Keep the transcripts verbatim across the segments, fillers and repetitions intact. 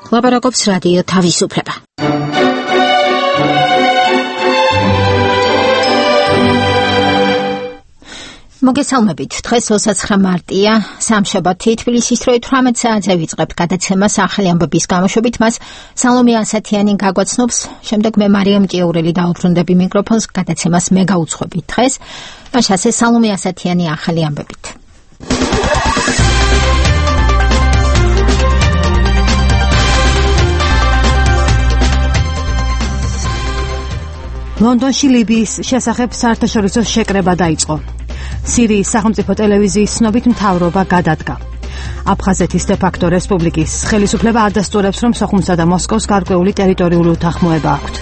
ლაპარაკობს რადიო თავისუფლება. მოგესალმებით. დღეს ოცდაცხრა მარტია, სამშაბათი, თბილისის დროით ათმეტ საათზე ვიწყებთ გადაცემას ახალი ამბების გამოშვებით. მას სალომე ასათიანი გაგვაცნობს. შემდეგ მე მარიამ ჭიაურელი დავუბრუნდები მიკროფონს, გადაცემას მე გაუძღვები დღეს. მაშ ასე სალომე ასათიანი ახალი ამბებით. ლონდონში ლიბიის შესახებ საერთაშორისო შეკრება დაიწყო. სირიის სახელმწიფო ტელევიზიის ცნობით მთავრობა გადადგა. აფხაზეთის დე-ფაქტო რესპუბლიკის ხელისუფლება ადასტურებს, რომ სოხუმსა და მოსკოვს გარკვეული ტერიტორიული უთანხმოება აქვთ.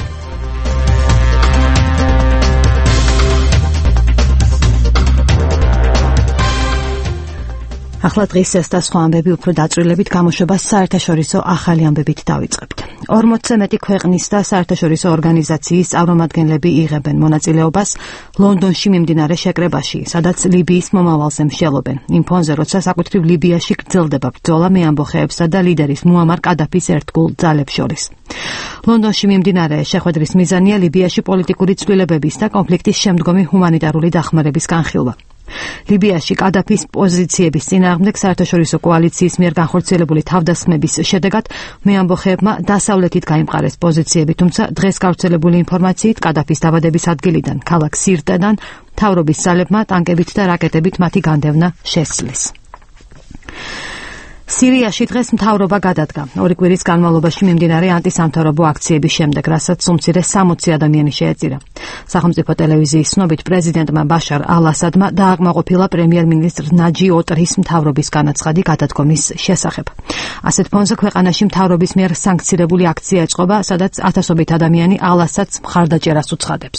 ახლა დღის ეს და სხვა ამბები უფრო დაწვრილებით გამოშვებას საერთაშორისო ახალი ამბებით დავიწყებთ. ორმოცზე მეტი ქვეყნის და საერთაშორისო ორგანიზაციის წარმომადგენლები იღებენ მონაწილეობას ლონდონში მიმდინარე შეკრებაში, სადაც ლიბიის მომავალზე მსჯელობენ. იმ ფონზე, როცა საკუთრივ ლიბიაში გრძელდება ბრძოლა მეამბოხეებსა და ლიდერის მუამარ კადაფის ერთგულ ძალებს შორის. ლონდონში მიმდინარე შეხვედრის მიზანია ლიბიაში პოლიტიკური ცვლილებების და კონფლიქტის შემდგომი ჰუმანიტარული დახმარების განხილვა. ლიბიაში კადაფის პოზიციების წინააღმდეგ საერთაშორისო კოალიციის მიერ განხორციელებული თავდასხმების შედეგად მეამბოხეებმა დასავლეთით გაიმყარეს პოზიციები, თუმცა დღეს გავრცელებული ინფორმაციით კადაფის დაბადების ადგილიდან, ქალაქ სირტედან, მთავრობის ძალებმა ტანკებით და რაკეტებით მათი განდევნა შესძლეს. სირიაში დღეს მთავრობა გადადგა. ორი კვირის განმავლობაში მიმდინარე ანტისამთავრობო აქციების შემდეგ, რასაც უმცირე სამოცი ადამიანი შეეწირა. სახელმწიფო ტელევიზიის ცნობით პრეზიდენტმა ბაშარ ალ-ასადმა დააკმაყოფილა პრემიერ-მინისტრ ნაჯი ოტრის მთავრობის განაცხადი გადადგომის შესახებ. ასეთ ფონზე ქვეყანაში მთავრობის მიერ სანქცირებული აქცია ეწყობა, სადაც ათასობით ადამიანი ალ-ასადს მხარდაჭერას უცხადებს.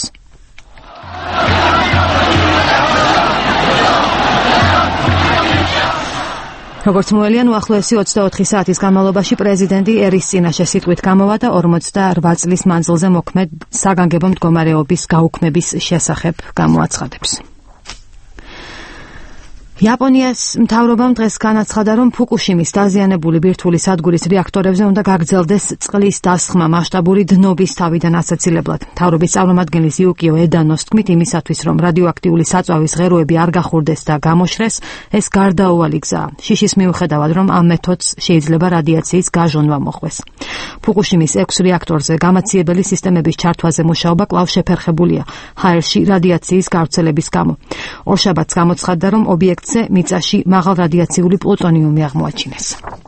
როგორც მოელიან, უახლოესი ოცდაოთხი საათის განმავლობაში პრეზიდენტი ერის წინაშე სიტყვით გამოვა და ორმოცდაორბა წლის მანძილზე მოქმედ საგანგებო მდგომარეობის გაუქმების შესახებ გამოაცხადებს. იაპონიას მთავრობამ დღეს განაცხადა, რომ ფუკუშიმის დაზიანებული ბირთვული სადგურის რეაქტორებზე უნდა გაგრძელდეს წყლის დასხმა მასშტაბური დნობის თავიდან ასაცილებლად. მთავრობის წარმომადგენლის იუკიო ედანოს თქმით, იმისათვის, რომ რადიოაქტიული საწვავის ღეროები არ გახურდეს და გამოშრეს, ეს გარდაუვალი გზაა. შიშის მიუხედავად, რომ ამ მეთოდს შეიძლება რადიაციის გაჟონვა მოხვდეს. ფუკუშიმის ექვს რეაქტორზე გამაციებელი სისტემების ჩართვაზე მუშაობა კვლავ შეფერხებულია ჰაერში რადიაციის გავრცელების გამო. ორშაბათს გამოცხადდა, რომ ობიექტ მიწაში მაღალ რადიაციული პლუტონიუმი აღმოაჩინეს.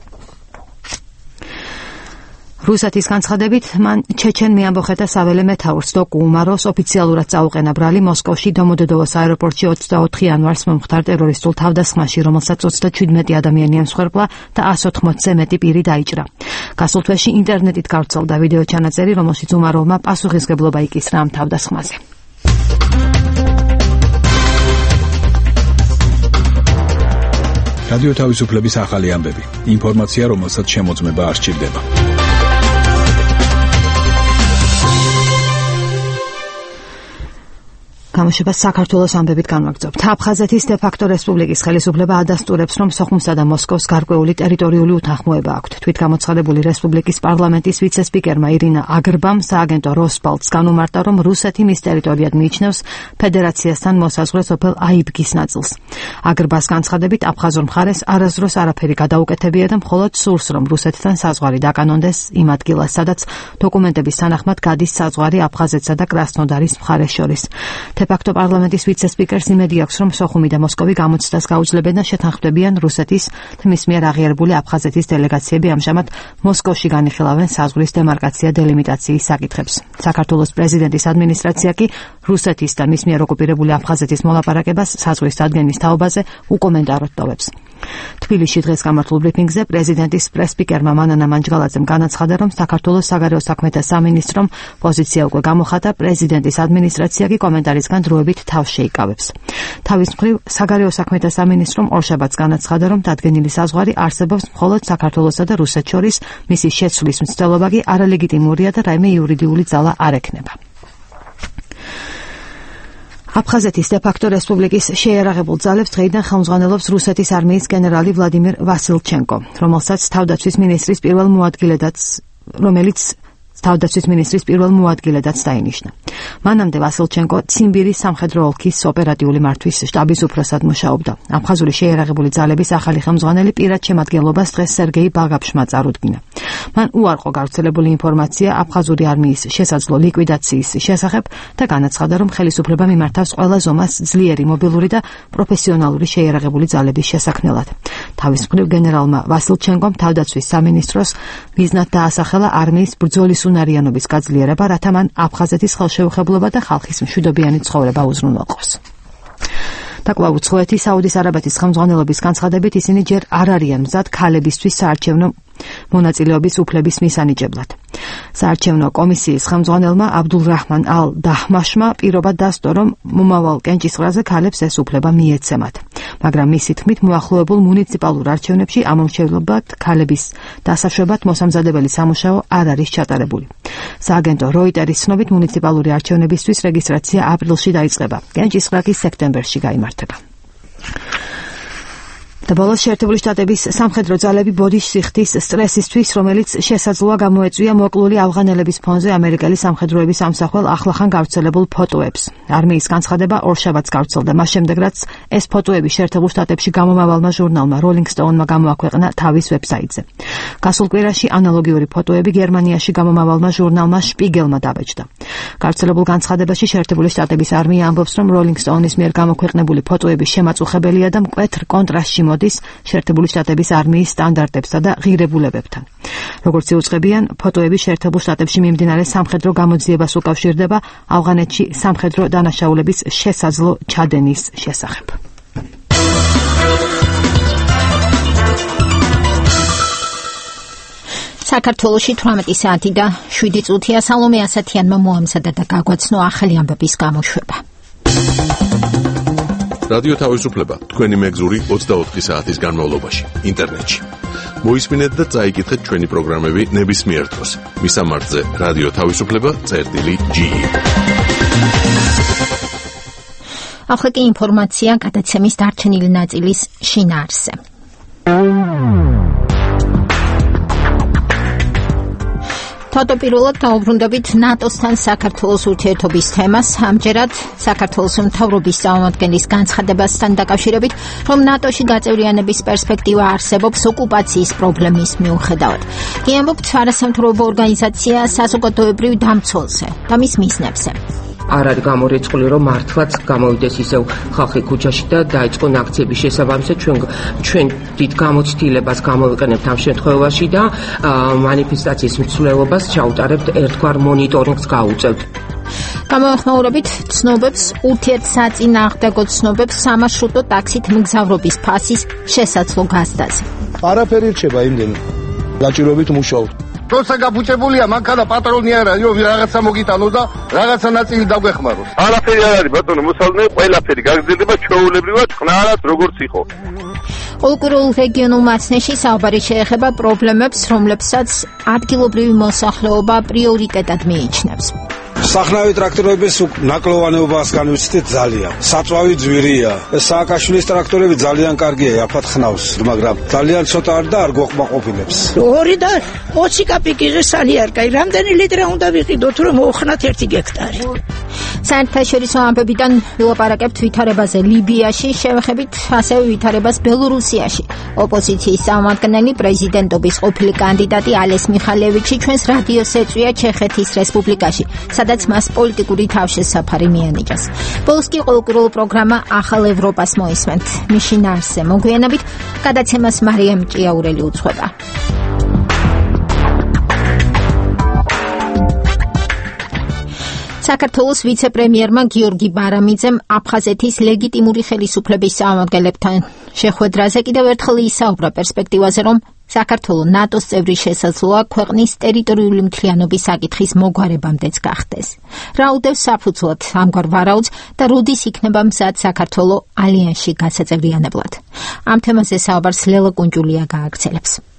რუსეთის განცხადებით, მან ჩეჩენ მეამბოხეთა საველე მეთაურს დოკუ უმაროს ოფიციალურად წაუყენა ბრალი მოსკოვში დომოდედოვოს აეროპორტში ოცდაოთხი იანვარს მომხდარ ტერორისტულ თავდასხმაში, რომელსაც ოცდაჩვიდმეტი ადამიანი ემსხვერპლა და ასს ოთხმოცზე მეტი პირი დაიჭრა. გასულ თვეში ინტერნეტით გავრცელდა ვიდეო ჩანაწერი, რომელშიც უმაროვმა პასუხისმგებლობა იკისრა ამ თავდასხმაზე. რადიო თავისუფლების ახალი ამბები. ინფორმაცია, რომელსაც შემოწმება არ სჭირდება. გამოშვებას საქართველოს ამბებით განვაგრძობთ. აფხაზეთის დე-ფაქტო რესპუბლიკის ხელისუფლება ადასტურებს, რომ სოხუმსა და მოსკოვს გარკვეული ტერიტორიული უთანხმოება აქვთ. თვით გამოცხადებული რესპუბლიკის პარლამენტის ვიცე-სპიკერმა ირინა აგრბამ სააგენტო როსპალტს განუმარტა, რომ რუსეთი მის ტერიტორიად მიიჩნევს ფედერაციასთან მოსაზღვრე სოფელ აიბგის ნაწილს. აგრბას განცხადებით, აფხაზურ მხარეს არასდროს არაფერი გადაუკეთებია და მხოლოდ სურს, რომ რუსეთთან საზღვარი დაკანონდეს იმ ადგილას, სადაც დოკუმენტების თანახმად გადის საზღვარი აფხაზეთსა და კრასნოდარის მხარეს შორის. დე-ფაქტო პარლამენტის ვიცე-სპიკერს იმედი აქვს, რომ სოხუმი და მოსკოვი გამოცდას გაუძლებენ და შეთანხმდებიან რუსეთის და მის მიერ აღიარებული აფხაზეთის დელეგაციები ამჟამად მოსკოვში განიხილავენ საზღვრის დემარკაცია დელიმიტაციის საკითხებს. საქართველოს პრეზიდენტის ადმინისტრაცია კი რუსეთის და მის მიერ ოკუპირებული აფხაზეთის მოლაპარაკებას საზღვრის დადგენის თაობაზე უკომენტაროდ ტოვებს. თბილისში დღეს გამართულ ბრიფინგზე პრეზიდენტის პრეს-სპიკერმა მანანა მანჯგალაძემ განაცხადა, რომ საქართველოს საგარეო საქმეთა სამინისტრომ პოზიცია უკვე გამოხატა, პრეზიდენტის ადმინისტრაცია კი კომენტარისგან დროებით თავს შეიკავებს. თავის მხრივ, საგარეო საქმეთა სამინისტრომ ორშაბათს განაცხადა, რომ დადგენილი საზღვარი არსებობს მხოლოდ საქართველოსა და რუსეთს შორის, მისი შეცვლის მცდელობა კი არალეგიტიმურია და რაიმე იურიდიული ძალა არ ექნება. აფხაზეთის დე-ფაქტო რესპუბლიკის შეიარაღებულ ძალებს დღეიდან ხელმძღვანელობს რუსეთის არმიის გენერალი ვლადიმირ ვასილჩენკო, რომელსაც თავდაცვის მინისტრის პირველ მოადგილედაც რომელიც თავდაცვის მინისტრის პირველ მოადგილედაც დაინიშნა. მანამდე ვასილჩენკო ციმბირის სამხედრო ოლქის ოპერატიული მართვის შტაბის უფროსად მუშაობდა. აფხაზური შეიარაღებული ძალების ახალი ხელმძღვანელი პირად შემადგენლობას დღეს სერგეი ბაგაფშმა წარუდგინა. მან უარყო გავრცელებული ინფორმაცია აფხაზური არმიის შესაძლო ლიკვიდაციის შესახებ და განაცხადა, რომ ხელისუფლება მიმართავს ყველა ზომას ძლიერი მობილური და პროფესიონალური შეიარაღებული ძალების შესაქმნელად. თავის მხრივ გენერალმა ვასილჩენკომ თავდაცვის სამინისტროს მიზნად დაასახელა არმიის ბრძოლის უნარიანობის გაძლიერება, რათა მან აფხაზეთის ხელშეუხებლობა და ხალხის მშვიდობიანი ცხოვრება უზრუნველყოს. და კვლავ უცხოეთის საუდის არაბეთის ხელმძღვანელობის განცხადებით ისინი ჯერ არ არიან მზად ქალებისთვის საარჩევნო მონაწილეობის უფლების მისანიჭებლად. საარჩევნო კომისიის ხელმძღვანელმა აბდულრაჰმან ალ-დაჰმაშმა პირობა დასდო, რომ მომავალ კენჭისყრაზე ქალებს ეს უფლება მიეცემათ. მაგრამ მისი თქმით, მოახლოებულ მუნიციპალურ არჩევნებში ამომრჩევლად ქალების დასაშვებად მოსამზადებელი სამუშაო არ არის ჩატარებული. სააგენტო როიტერის ცნობით, მუნიციპალური არჩევნებისთვის რეგისტრაცია აპრილში დაიწყება. კენჭისყრა კი სექტემბერში გაიმართება. და ბოლოს შეერთებული შტატების სამხედრო ძალები ბოდიშ სიხდის სტრესისთვის, რომელიც შესაძლოა გამოეწვია მოკლული ავღანელების ფონზე ამერიკელი სამხედროების ამსახველ ახლახან გავრცელებულ ფოტოებს. არმიის განცხადება ორშაბათს გავრცელდა, მას შემდეგ რაც ეს ფოტოები შეერთებულ შტატებში გამომავალმა ჟურნალმა Rolling Stone-მა გამოაქვეყნა თავის ვებსაიტზე. გასულ კვირაში ანალოგიური ფოტოები გერმანიაში გამომავალმა ჟურნალმა Spiegelმა დაბეჭდა. გავრცელებულ განცხადებაში შეერთებული შტატების არმია ამბობს, რომ Rolling Stone-ის მიერ გამოქვეყნებული ფოტოები შემაწუხებელია და მკვეთრ კონტრასტში მოდის შეერთებული შტატების არმიის სტანდარტებსა და ღირებულებებთან. როგორც იუწყებიან, ფოტოები შეერთებულ შტატებში მიმდინარე სამხედრო გამოძიებას უკავშირდება ავღანეთში სამხედრო დანაშაულების შესაძლო ჩადენის შესახებ. საქართველოში თვრამეტი საათი და შვიდი წუთია. სალომე ასათიანმა მოამზადა და გაგვაცნო ახალი ამბების გამოშვება. რადიო თავისუფლება თქვენი მეგზური ოცდაოთხი საათის განმავლობაში ინტერნეტში. მოისმინეთ და წაიკითხეთ ჩვენი პროგრამები ნებისმიერ დროს. მისამართზე რადიო თავისუფლება წერტილი ჯი. ახლა კი ინფორმაცია გადაცემის დარჩენილი ნაწილის შინაარსზე. თავდაპირველად დაუბრუნდებით ნატოსთან საქართველოს ურთიერთობის თემას. ამჯერად საქართველოს მთავრობის წარმომადგენლის განცხადებასთან დაკავშირებით, რომ ნატოში გაწევრიანების პერსპექტივა არსებობს ოკუპაციის პრობლემის მიუხედავად. კი ამბობთ არასამთავრობო ორგანიზაცია საზოგადოებრივ დამცველზე და მის მიზნებზე. არ არის გამორიცხული, რომ მართლაც გამოვიდეს ისევ ხალხი ქუჩაში და დაიწყონ აქციების შესაბამისად. ჩვენ ჩვენ დიდ გამოცდილებას გამოვიყენებთ ამ შემთხვევაში და მანიფესტაციის მსვლელობას ჩაუტარებთ, ერთგვარ მონიტორინგს გავუწევთ. გამოეხმაურებით ცნობებს, ურთიერთსაწინააღმდეგო ცნობებს სამარშრუტო ტაქსით მგზავრობის ფასის შესაძლო გაზდაზე. არაფერი რჩება იმდენი. დაჭირობით მუშაობთ. როცა გაბუჭებულია, მანქანა პატრონი არ არის, რომ რაღაცა მოგიტანოს და რაღაცა ნაწილი დაგვეხმაროს. არაფერი არ არის, ბატონო, მოსალოდნელი ყველაფერი გაგრძელდება ჩვეულებრივად, ხნარად როგორც იყო. ყოველკვირეულ რეგიონულ მაცნეში საუბარი შეეხება პრობლემებს, რომლებსაც ადგილობრივი მოსახლეობა პრიორიტეტად მიიჩნევს. სახნავი ტრაქტორების ნაკლოვანეობას განვიცდით ძალიან. საწვავი ძვირია. სააკაშვილის ტრაქტორები ძალიან კარგია, აფად ხნავს, მაგრამ ძალიან ცოტა არ და არ გვაყოფილებს. ორი და ოცი კაპიკიზე სალი არ კაი. რამდენი ლიტრი უნდა ვიყიდოთ, რომ მოხნათ ერთი გექტარი? საერთაშორისო ამბებიდან ვილაპარაკებთ ვითარებაზე ლიბიაში, შევეხებით ასევე ვითარებას ბელორუსიაში. ოპოზიციის წარმომადგენელი პრეზიდენტობის ყოფილი კანდიდატი ალეს მიხალევიჩი ჩვენს რადიოს ეწვია ჩეხეთის რესპუბლიკაში, სადაც მას პოლიტიკური თავშესაფარი მიანიჭეს. ბოლოს კი ყოველკვირეულ პროგრამა ახალ ევროპას მოისმენთ. მის შინაარსზე მოგვიანებით გადაცემას მარიამ ჭიაურელი უძღვება. საქართველოს ვიცე-პრემიერმა გიორგი ბარამიძემ აფხაზეთის ლეგიტიმური ხელისუფლების წარმომადგენლებთან შეხვედრაზე კიდევ ერთხელ ისაუბრა პერსპექტივაზე, რომ საქართველოს ნატოს წევრი შესაძლოა ქვეყნის ტერიტორიული მთლიანობის საკითხის მოგვარებამდეც გახდეს. რა უდევს საფუძვლად ამგვარ ვარაუდს და როდის იქნება მზად საქართველოს ალიანსში გასაწევრიანებლად? ამ თემაზე საუბარს ლელა კუნჯულია გააგრძელებს.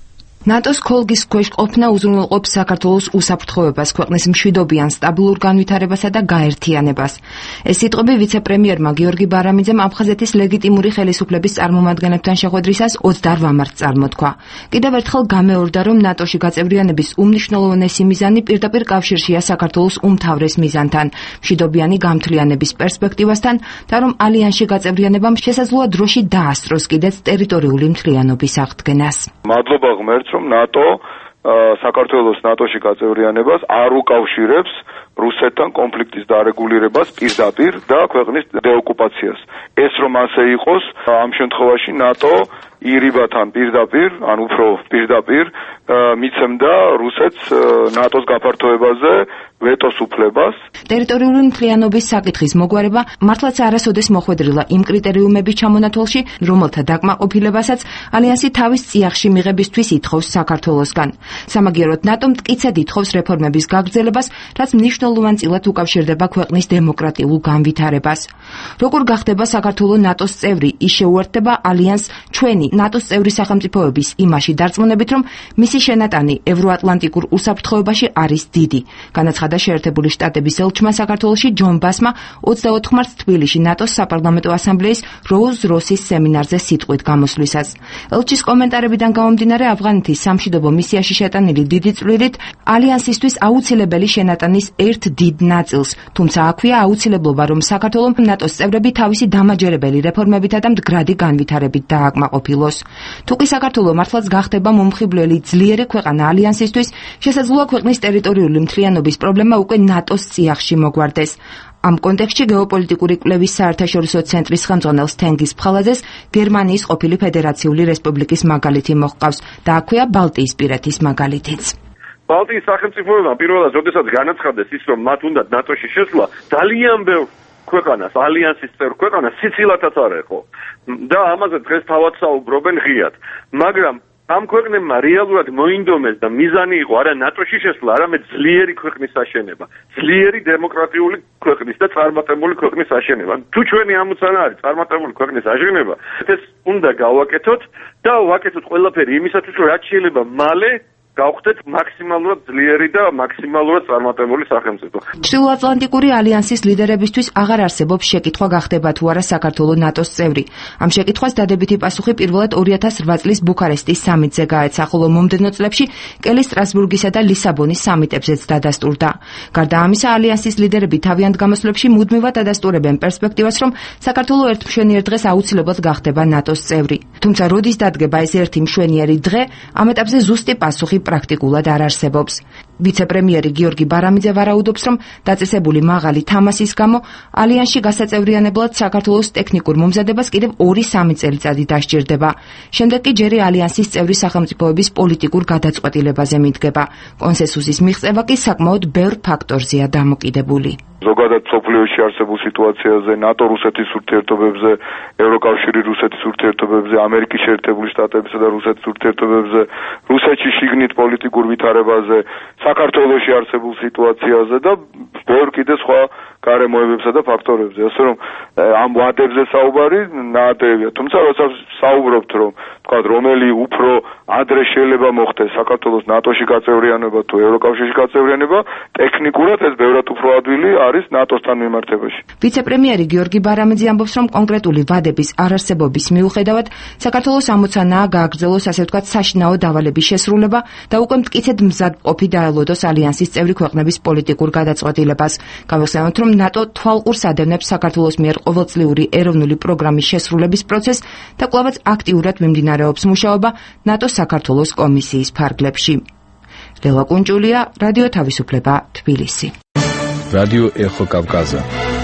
ნატოს ქოლგის ქვეშ ყოფნა უზრუნველყოფს საქართველოს უსაფრთხოებას, ქვეყნის მშვიდობიან, სტაბილურ განვითარებასა და გაერთიანებას. ეს სიტყვები ვიცე-პრემიერმა გიორგი ბარამიძემ აფხაზეთის ლეგიტიმური ხელისუფლების წარმომადგენლებთან შეხვედრისას ოცდაორ მარტს წარმოთქვა. კიდევ ერთხელ გამეორდა, რომ ნატოში გაწევრიანების უმნიშვნელოვანესი მიზანი პირდაპირ კავშირშია საქართველოს უმთავრეს მიზანთან, მშვიდობიანი გამთლიანების პერსპექტივასთან და რომ ალიანსში გაწევრიანებამ შესაძლოა დროში დაასწროს კიდეც ტერიტორიული მთლიანობის აღდგენას. მადლობა ღმერთს, რომ ნატო საქართველოს ნატოში გაწევრიანებას არ უკავშირებს რუსეთთან კონფლიქტის დარეგულირებას პირდაპირ და ქვეყნის დეოკუპაციას. ეს რომ ასე იყოს, ამ შემთხვევაში ნატო ირიბათან პირდაპირ, ან უფრო პირდაპირ მიცემდა რუსეთს ნატოს გაფართოებაზე ვეტოს უფლებას. ტერიტორიული მთლიანობის საკითხის მოგვარება მართლაც არასოდეს მოხვედრილა იმ კრიტერიუმების ჩამონათვალში, რომელთა დაკმაყოფილებასაც ალიანსი თავის წიაღში მიღებისთვის ითხოვს საქართველოსგან. სამაგიეროდ ნატო მტკიცედ ითხოვს რეფორმების გაგრძელებას, რაც მნიშვნელოვანწილად უკავშირდება ქვეყნის დემოკრატიულ განვითარებას. როგორ გახდება საქართველოს ნატოს წევრი, ის შეუერთდება ალიანსს ჩვენი ნატოს წევრი სახელმწიფოების იმაში დარწმუნებით, რომ მისი შენატანი ევროატლანტიკურ უსაფრთხოებაში არის დიდი. განაცხადა შეერთებული შტატების ელჩმა საქართველოში ჯონ ბასმა ოცდაოთხ მარტს თბილისში ნატოს საპარლამენტო ასამბლეის როუზ როსის სემინარზე სიტყვით გამოსვლისას. ელჩის კომენტარებიდან გამომდინარე, ავღანეთის სამშვიდობო მისიაში შეტანილი დიდი წვლილით ალიანსისთვის აუცილებელი შენატანის ერთ დიდ ნაწილს, თუმცა აქვეა აუცილებლობა, რომ საქართველოს ნატოს წევრები თავისი დამაჯერებელი რეფორმებითა და მდგრადი განვითარებით დააკმაყოფილოს. თუ კი საქართველოს მართლაც გახდება მომხიბვლელი ძლიერი ქვეყანა ალიანსისთვის, შესაძლოა ქვეყნის ტერიტორიული მთლიანობის პრობლემა უკვე ნატოს წიაღში მოგვარდეს. ამ კონტექსტში გეოპოლიტიკური კვლევის საერთაშორისო ცენტრის ხელმძღვანელ თენგიზ ფხალაძეს გერმანიის ყოფილი ფედერაციული რესპუბლიკის მაგალითი მოჰყავს და აქვეა ბალტიისპირეთის მაგალითიც. ბალტიის სახელმწიფოებმა პირველად როდესაც განაცხადეს ის, რომ მათ უნდათ ნატოში შესვლა, ძალიან ბევრ ქვეყანას, ალიანსის წევრ ქვეყანას სიცილათაც არ ეხო. და ამაზე დღეს თავად საუბრობენ ღიად. მაგრამ ამ ქვეყნებმა რეალურად მოინდომეს და მიზანი იყო არა ნატოში შესვლა, არამედ ძლიერი ქვეყნის აშენება, ძლიერი დემოკრატიული ქვეყნის და წარმატებული ქვეყნის აშენება. თუ ჩვენი ამოცანა არის წარმატებული ქვეყნის აშენება, ეს უნდა გავაკეთოთ და ვაკეთოთ ყველაფერი იმისათვის, რომ რაც შეიძლება მალე გავხდეთ მაქსიმალურად ძლიერი და მაქსიმალურად წარმატებული სახელმწიფო. ჩრდილოატლანტიკური ალიანსის ლიდერებისთვის აღარ არსებობს შეკითხვა გახდება თუ არა საქართველოს ნატოს წევრი. ამ შეკითხვას დადებითი პასუხი პირველად ორი ათას რვა წლის ბუქარესტის სამიტზე გაეცა, ხოლო მომდევნო წლებში კელი სტრასბურგისა და ლისაბონის სამიტებზეც დადასტურდა. გარდა ამისა, ალიანსის ლიდერები თავიანთ გამოსვლებში მუდმივად ადასტურებენ პერსპექტივას, რომ საქართველოს ერთ მშვენიერ დღეს აუცილებლად გახდება ნატოს წევრი. თუმცა როდის დადგება ეს ერთი მშვენიერი დღე, ამ ეტაპზე ზუსტი პასუხი პრაქტიკულად არ არსებობს. ვიცე-პრემიერი გიორგი ბარამიძე ვარაუდობს, რომ დაწესებული მაღალი თამასის გამო ალიანსში გასაწევრიანებლად საქართველოს ტექნიკურ მომზადებას კიდევ ორი-სამი წელიწადი დასჭირდება. შემდეგ კი ჯერი ალიანსის წევრი სახელმწიფოების პოლიტიკურ გადაწყვეტილებაზე მიდგება. კონსენსუსის მიღწევა კი საკმაოდ ბევრ ფაქტორზეა დამოკიდებული. ზოგადად სოფლიოში არსებულ სიტუაციაზე, ნატო-რუსეთის ურთიერთობებზე, ევროკავშირი რუსეთის ურთიერთობებზე, ამერიკის შეერთებული შტატებისა და რუსეთის ურთიერთობებზე, რუსეთში შიგნით პოლიტიკურ ვითარებაზე, საქართველოში არსებულ სიტუაციაზე და ბევრ კიდე სხვა გარემოებებსა და ფაქტორებზე. ასე რომ ამ ვადებზე საუბარი ნაადრევია. თუმცა როცა საუბრობთ, რომ თქვა რომელი უფრო ადრე შეიძლება მოხდეს საქართველოს ნატოში გაწევრიანება თუ ევროკავშირში გაწევრიანება, ტექნიკურად ეს ბევრად უფრო ადვილი არის ნატოსთან მიმართებაში. ვიცე-პრემიერი გიორგი ბარამიძე ამბობს, რომ კონკრეტული ვადების არარსებობის მიუხედავად, საქართველოს ამოცანაა გააგრძელოს ასე ვთქვათ საშინაო დავალების შესრულება და უკვე მტკიცედ მზად ყოფი დაელოდოს ალიანსის წევრი ქვეყნების პოლიტიკურ გადაწყვეტილებას. გავიხსენოთ, რომ ნატო თვალყურს ადევნებს საქართველოს მიერ ყოველწლიური ეროვნული პროგრამის შესრულების პროცესს და კვლავაც აქტიურად მიმდინარეობს მუშაობა ნატოს საქართველოს კომისიის ფარგლებში. ლელა კუნჭულია, რადიო თავისუფლება, თბილისი. რადიო ეხო კავკაზა.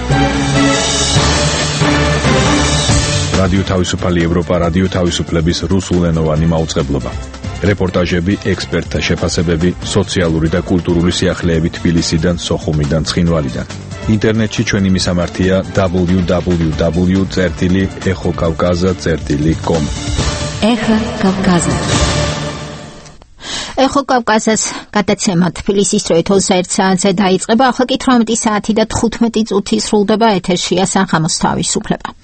რადიო თავისუფალი ევროპა, რადიო თავისუფლების რუსულენოვანი მაუწყებლობა. რეპორტაჟები, ექსპერტთა შეფასებები, სოციალური და კულტურული სიახლეები თბილისიდან, სოხუმიდან, ცხინვალიდან. ინტერნეტში ჩვენი მისამართია დაბლიუ დაბლიუ დაბლიუ წერტილი ეხო კავკაზა წერტილი კომ. ეხო კავკაზა. ეხო კავკაზას გადაცემა თბილისის დროით ოცდაერთ საათზე დაიწყება, ახლა კი თვრამეტი საათი და თხუთმეტი წუთი სრულდება, ეთერშია საღამოს თავისუფლება.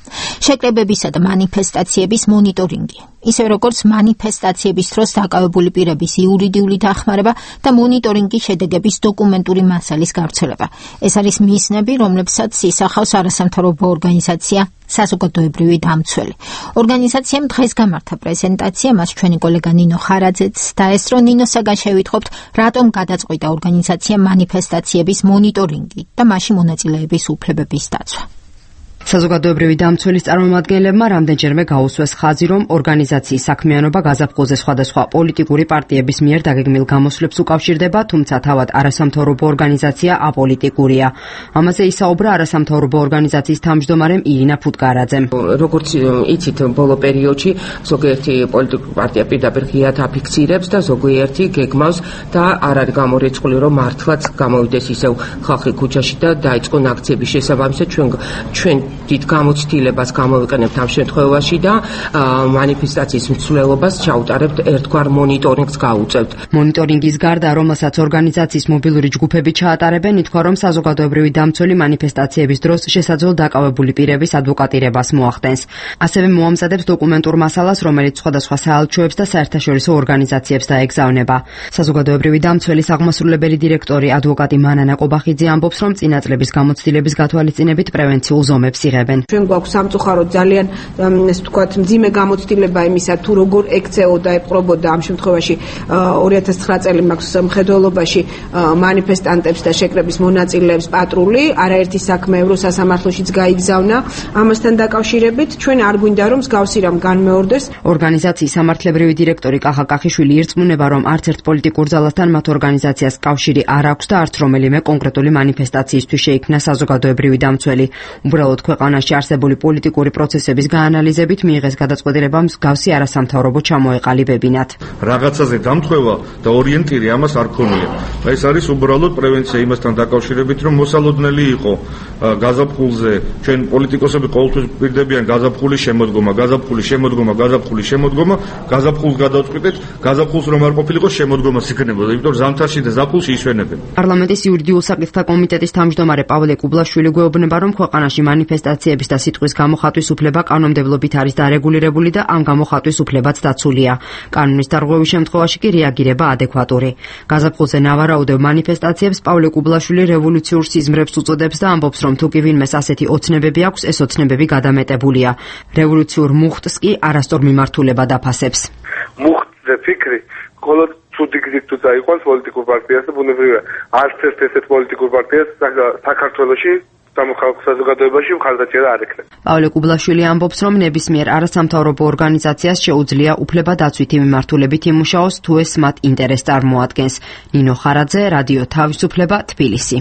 შეკრებებისა და მანიფესტაციების მონიტორინგი, ისე როგორც მანიფესტაციების დროს დაკავებული პირების იურიდიული დახმარება და მონიტორინგის შედეგების დოკუმენტური მასალის გავრცელება. ეს არის მიზნები, რომლებსაც ისახავს არასამთავრობო ორგანიზაცია საზოგადოებრივი დამცველი. ორგანიზაციამ დღეს გამართა პრეზენტაცია, მას ჩვენი კოლეგა ნინო ხარაძეც დაესწრო. ნინოსაგან შევიტყობთ, რატომ გადაწყვიტა ორგანიზაციამ მანიფესტაციების მონიტორინგი და მასში მონაწილეების უფლებების დაცვა. საზოგადოებრივი დამცველის წარმომადგენლებმა რამდენჯერმე გაუსვეს ხაზი, რომ ორგანიზაციის საქმიანობა გაზაფხულზე სხვადასხვა პოლიტიკური პარტიების მიერ დაგეგმილ გამოსვლებს უკავშირდება, თუმცა თავად არასამთავრობო ორგანიზაცია აპოლიტიკურია. ამაზე ისაუბრა არასამთავრობო ორგანიზაციის თავმჯდომარემ ირინა ფუტკარაძემ. როგორც იცით, ბოლო პერიოდში ზოგიერთი პოლიტიკური პარტია პირდაპირ ღიად აფიქსირებს და ზოგიერთი გეგმავს და არ არის გამორიცხული, რომ მართლაც გამოვიდეს ისევ ხალხი ქუჩაში და დაიწყონ აქციების შესაბამისად ჩვენ ჩვენ დიდ გამოცდილებას გამოვიყენებთ ამ შემთხვევაში და მანიფესტაციის მსვლელობას ჩაუტარებთ ერთგვარ მონიტორინგს გაუწევთ. მონიტორინგის გარდა, რომელსაც ორგანიზაციის მობილური ჯგუფები ჩაატარებენ, ითქვა, რომ საზოგადოებრივი დამცველი მანიფესტაციების დროს შესაძლო დაკავებული პირების ადვოკატირებას მოახდენს. ასევე მოამზადებს დოკუმენტურ მასალას, რომელიც სხვადასხვა საელჩოებს და საერთაშორისო ორგანიზაციებს დაეგზავნება. საზოგადოებრივი დამცველის აღმასრულებელი დირექტორი ადვოკატი მანანა კობახიძე ამბობს, რომ წინა წლების გამოცდილების გათვალისწინებით პრევენციულ ზომებს იღებენ. ჩვენ გვაქვს სამწუხაროდ ძალიან ესე ვთქვათ მძიმე გამოცდილება იმისა, თუ როგორ ექცეოდა, ეპყრობოდა ამ შემთხვევაში ორი ათას ცხრა წელი მაქვს მხედველობაში მანიფესტანტებს და შეკრების მონაწილეებს პატრული, არაერთი საქმე ევროსასამართლოშიც გაიგზავნა. ამასთან დაკავშირებით ჩვენ არ გვინდა რომ მსგავსი რამ განმეორდეს. ორგანიზაციის სამართლებრივი დირექტორი კახა კახიშვილი ირწმუნება, რომ არც ერთ პოლიტიკურ ძალასთან მათ ორგანიზაციას კავშირი არ აქვს და არც რომელიმე კონკრეტული მანიფესტაციისთვის შეიქმნა საზოგადოებრივი დამცველი. უბრალოდ ქვეყანაში არსებული პოლიტიკური პროცესების გაანალიზებით მიიღეს გადაწყვეტილება მსგავსი არასამთავრობო ჩამოეყალიბებინათ. რაღაცაზე დამთხვევა და ორიენტირი ამას არ ქონია. ეს არის უბრალოდ პრევენცია იმასთან დაკავშირებით, რომ მოსალოდნელი იყო გაზაფხულზე ჩვენ პოლიტიკოსები ყოველთვის პირდებიან გაზაფხულის შემოდგომა, გაზაფხულის შემოდგომა, გაზაფხულის შემოდგომა, გაზაფხულს გადავწყვიტეთ, გაზაფხულს რომ არ ყოფილიყო შემოდგომას იქნებოდა, იმიტომ რომ ზამთარში და ზაფხულში ისვენებენ. პარლამენტის იურიდიულ საკითხთა კომიტეტის თავმჯდომარე პავლე კუბლაშვილი გვეუბნება, რომ ქვეყანაში მანიფესტაციების და სიტყვის გამოხატვის უფლება კანონმდებლობით არის დარეგულირებული და ამ გამოხატვის უფლებაც დაცულია. კანონის დარღვევის შემთხვევაში კი რეაგირება ადეკვატური. გაზაფხულზე ნავარაუდევ მანიფესტაციებს პავლე კუბლაშვილი რევოლუციურ სიზმრებს უწოდებს და ამბობს, რომ თუ კი ვინმეს ასეთი ოცნებები აქვს, ეს ოცნებები გადამეტებულია. რევოლუციურ მუხტს კი არასწორ მიმართულება დაფასებს. მუხტზე ფიქრი მხოლოდ ცუდი გზით თუ წაიყვანს პოლიტიკურ პარტიას და ბუნებრივია არც ერთ ესეთ პოლიტიკურ პარტიას საქართველოში სამოხალხო საზოგადოებაში მხარდაჭერა არ ექნება. პავლე კუბლაშვილი ამბობს, რომ ნებისმიერ არასამთავრობო ორგანიზაციას შეუძლია უფლება დაცვითი მიმართულებით იმუშაოს, თუ ეს მათ ინტერესს წარმოადგენს. ნინო ხარაძე, რადიო თავისუფლება, თბილისი.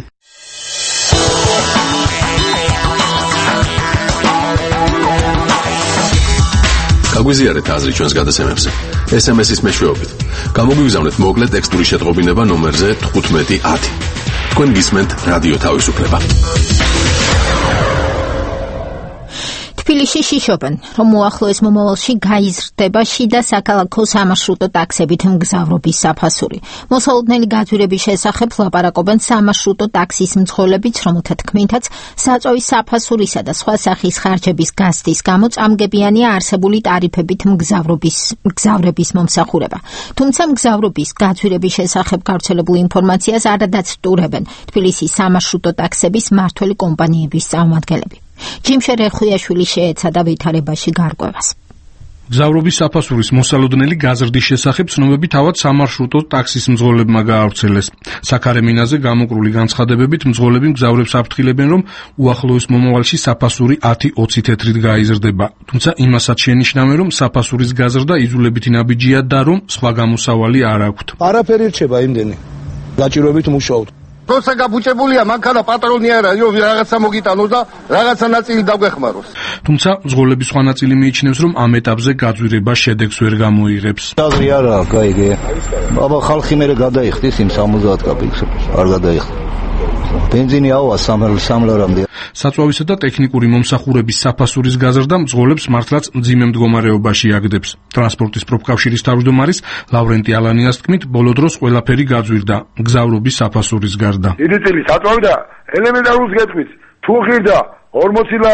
გაგვიზიარეთ აზრი ჩვენს გადაცემებზე. ეს ემ ეს-ის მეშვეობით. გამოგვიგზავნეთ მოკლე ტექსტური შეტყობინება ნომერზე თხუთმეტი ათი. თქვენ გისმენთ რადიო თავისუფლება. თბილისში შიშობენ, რომ უახლოეს მომავალში გაიზრდება შიდა საქალაქო სამარშრუტო ტაქსებით მგზავრობის საფასური. მოსალოდნელი გაძვირების შესახებ ლაპარაკობენ სამარშრუტო ტაქსის მძღოლებიც, რომელთა თქმითაც საწვავის საფასურისა და სხვა სახის ხარჯების გასცდის გამო წამგებიანია არსებული ტარიფებით მგზავრობის მგზავრების მომსახურება. თუმცა მგზავრობის გაძვირების შესახებ გავრცელებულ ინფორმაციას არადაც სტურებენ თბილისის სამარშრუტო ტაქსების მმართველი კომპანიების წარმომადგენლები. ჯიმშერ ერხვიაშვილი შეეცადა ვითარებაში გარკვევას. მგზავრობის საფასურის მოსალოდნელი გაზრდის შესახებ ცნობები თავად სამარშრუტო ტაქსის მძღოლებმა გაავრცელეს. საქარე მინაზე გამოკრული განცხადებებით მძღოლები მგზავრებს აფრთხილებენ, რომ უახლოეს მომავალში საფასური ათი ოცი თეთრით გაიზრდება. თუმცა იმასაც შენიშნავენ, რომ საფასურის გაზრდა იძულებითი ნაბიჯია და რომ სხვა გამოსავალი არ აქვთ. არაფერი რჩება იმდენი. გაჭირვებით მუშაობთ. როცა გაბუჭებულია მანქანა პატრონი არა, რომ რაღაცა მოგიტანოს და რაღაცა ნაწილი დაგვეხმაროს. თუმცა მძღოლების სხვა ნაწილი მიიჩნევს, რომ ამ ეტაპზე გაძვირება შედეგს ვერ გამოიღებს. აზრი არაა, კაიგე. აბა ხალხი მერე გადაიხდის იმ სამოცდაათ კაპიკს. არ გადაიხდა. ბენზინი ავა სამლარამდე. საწვავისა და ტექნიკური მომსახურების საფასურის გაზრდა მძღოლებს მართლაც მძიმე მდგომარეობაში აგდებს. ტრანსპორტის პროფკავშირის თავმჯდომარის ლავრენტი ალანიას თქმით, ბოლო დროს ყველაფერი გაძვირდა მგზავრობის საფასურის გარდა. დიდი წილი საწვავი და ელემენტარულს გეტყვით. თუ ღირდა ორმოცი ლარი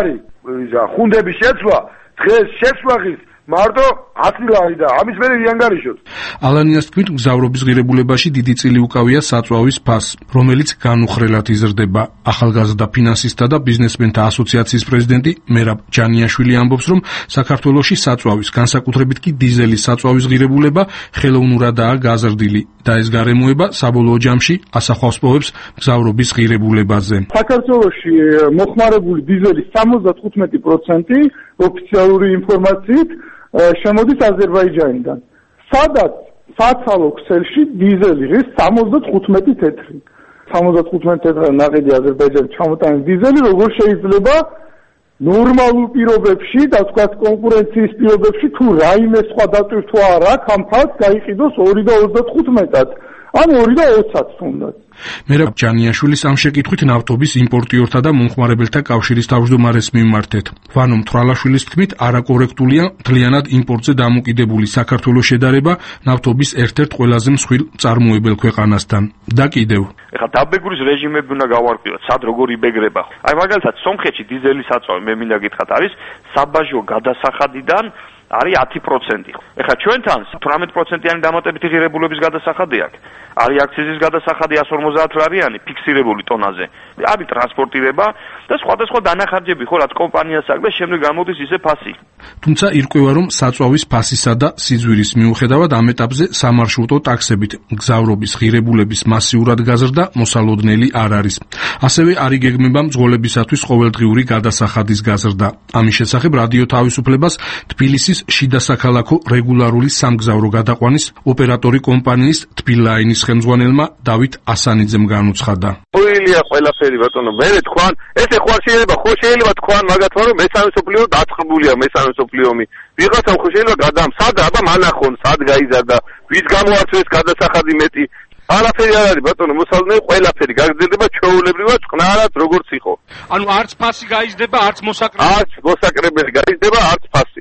ხუნდების შეცვლა დღეს შეცვლახის მარტო ათი ლარი და ამის მერე ვიანგარიშოთ. ალანიას თქმით, მგზავრობის ღირებულებაში დიდი წილი უკავია საწვავის ფასს, რომელიც განუხრელად იზრდება. ახალგაზრდა ფინანსისტთა და ბიზნესმენთა ასოციაციის პრეზიდენტი მერაბ ჯანიაშვილი ამბობს, რომ საქართველოში საწვავის, განსაკუთრებით კი დიზელის საწვავის ღირებულება ხელოვნურადაა გაზრდილი და ეს გარემოება საბოლოო ჯამში ასახავს პოვებს მგზავრობის ღირებულებაზე. საქართველოში მოხმარებული დიზელის სამოცდათხუთმეტი პროცენტი ოფიციალური ინფორმაციით შემოდის აზერბაიჯანიდან. სადაც საცალო ქსელში დიზელი ღირს სამოცდათხუთმეტი თეთრი. სამოცდათხუთმეტი თეთრი ნაყიდი აზერბაიჯანის ჩამოტანილი დიზელი როგორ შეიძლება ნორმალურ პირობებში და თქვათ კონკურენციის პირობებში თუ რაიმე სხვა დატვირთვა არ აქვს ამ ფასს გაიყიდოს ორი და ოცდათხუთმეტად ან ორი და ოცდაათ თუნდაც. მერაბ ჯანიაშვილის ამ შეკითხვით ნავთობის იმპორტიორთა და მომხმარებელთა კავშირის თავმჯდომარეს მიმართეთ. ვანო მთვრალაშვილის თქმით, არაკორექტულია მთლიანად იმპორტზე დამოკიდებული საქართველოს შედარება ნავთობის ერთ-ერთ ყველაზე მსხვილ მწარმოებელ ქვეყანასთან. და კიდევ ეხლა დაბეგურის რეჟიმები უნდა გავარკვიოთ, სად როგორ იბეგრება. აი მაგალითად სომხეთში დიზელის საწვავი მე მინდა გითხრათ არის საბაჟო გადასახადიდან არის ათი პროცენტი. ეხლა ჩვენთან თვრამეტი პროცენტიანი დამატებითი ღირებულების გადასახადი აქვს. არის აქციზის გადასახადი εκατს ორმოცდაათ ლარიანი ფიქსირებული ტონაზე. არის ტრანსპორტირება და სხვადასხვა დანახარჯები ხო რაც კომპანიას აქვს და შემდეგ გამოდის ისე ფასი. თუმცა ირკვევა, რომ საწვავის ფასისა და სიძვირის მიუხედავად ამ ეტაპზე სამარშრუტო ტაქსებით მგზავრობის ღირებულების მასიურად გაზრდა მოსალოდნელი არ არის. ასევე არ იგეგმება მძღოლებისათვის ყოველდღიური გადასახადის გაზრდა. ამის შესახებ რადიო თავისუფლებას თბილისის შიდა საქალაქო რეგულარული სამგზავრო გადაყვანის ოპერატორი კომპანიის თბილაინის ხელმძღვანელმა დავით ასანიძემ განუცხადა. ოილია ყველაფერი ბატონო, მე თქვან, ესე ხო შეიძლება, ხო შეიძლება თქვან მაგათმა რომ მესამე სოფლიო დაწყებულია მესამე სოფლიომი. ვიღაცამ ხო შეიძლება გადამ, სად აბა მანახონ, სად გაიზარდა, ვის გამოართვეს გადასახადი მეტი. არაფერი არ არის ბატონო, მოსალოდნელი ყველაფერი გაგრძელდება ჩვეულებრივად წყნარად როგორც იყო. ანუ არც ფასი გაიზრდება, არც მოსაკრებელი. არც მოსაკრებელი გაიზრდება, არც ფასი.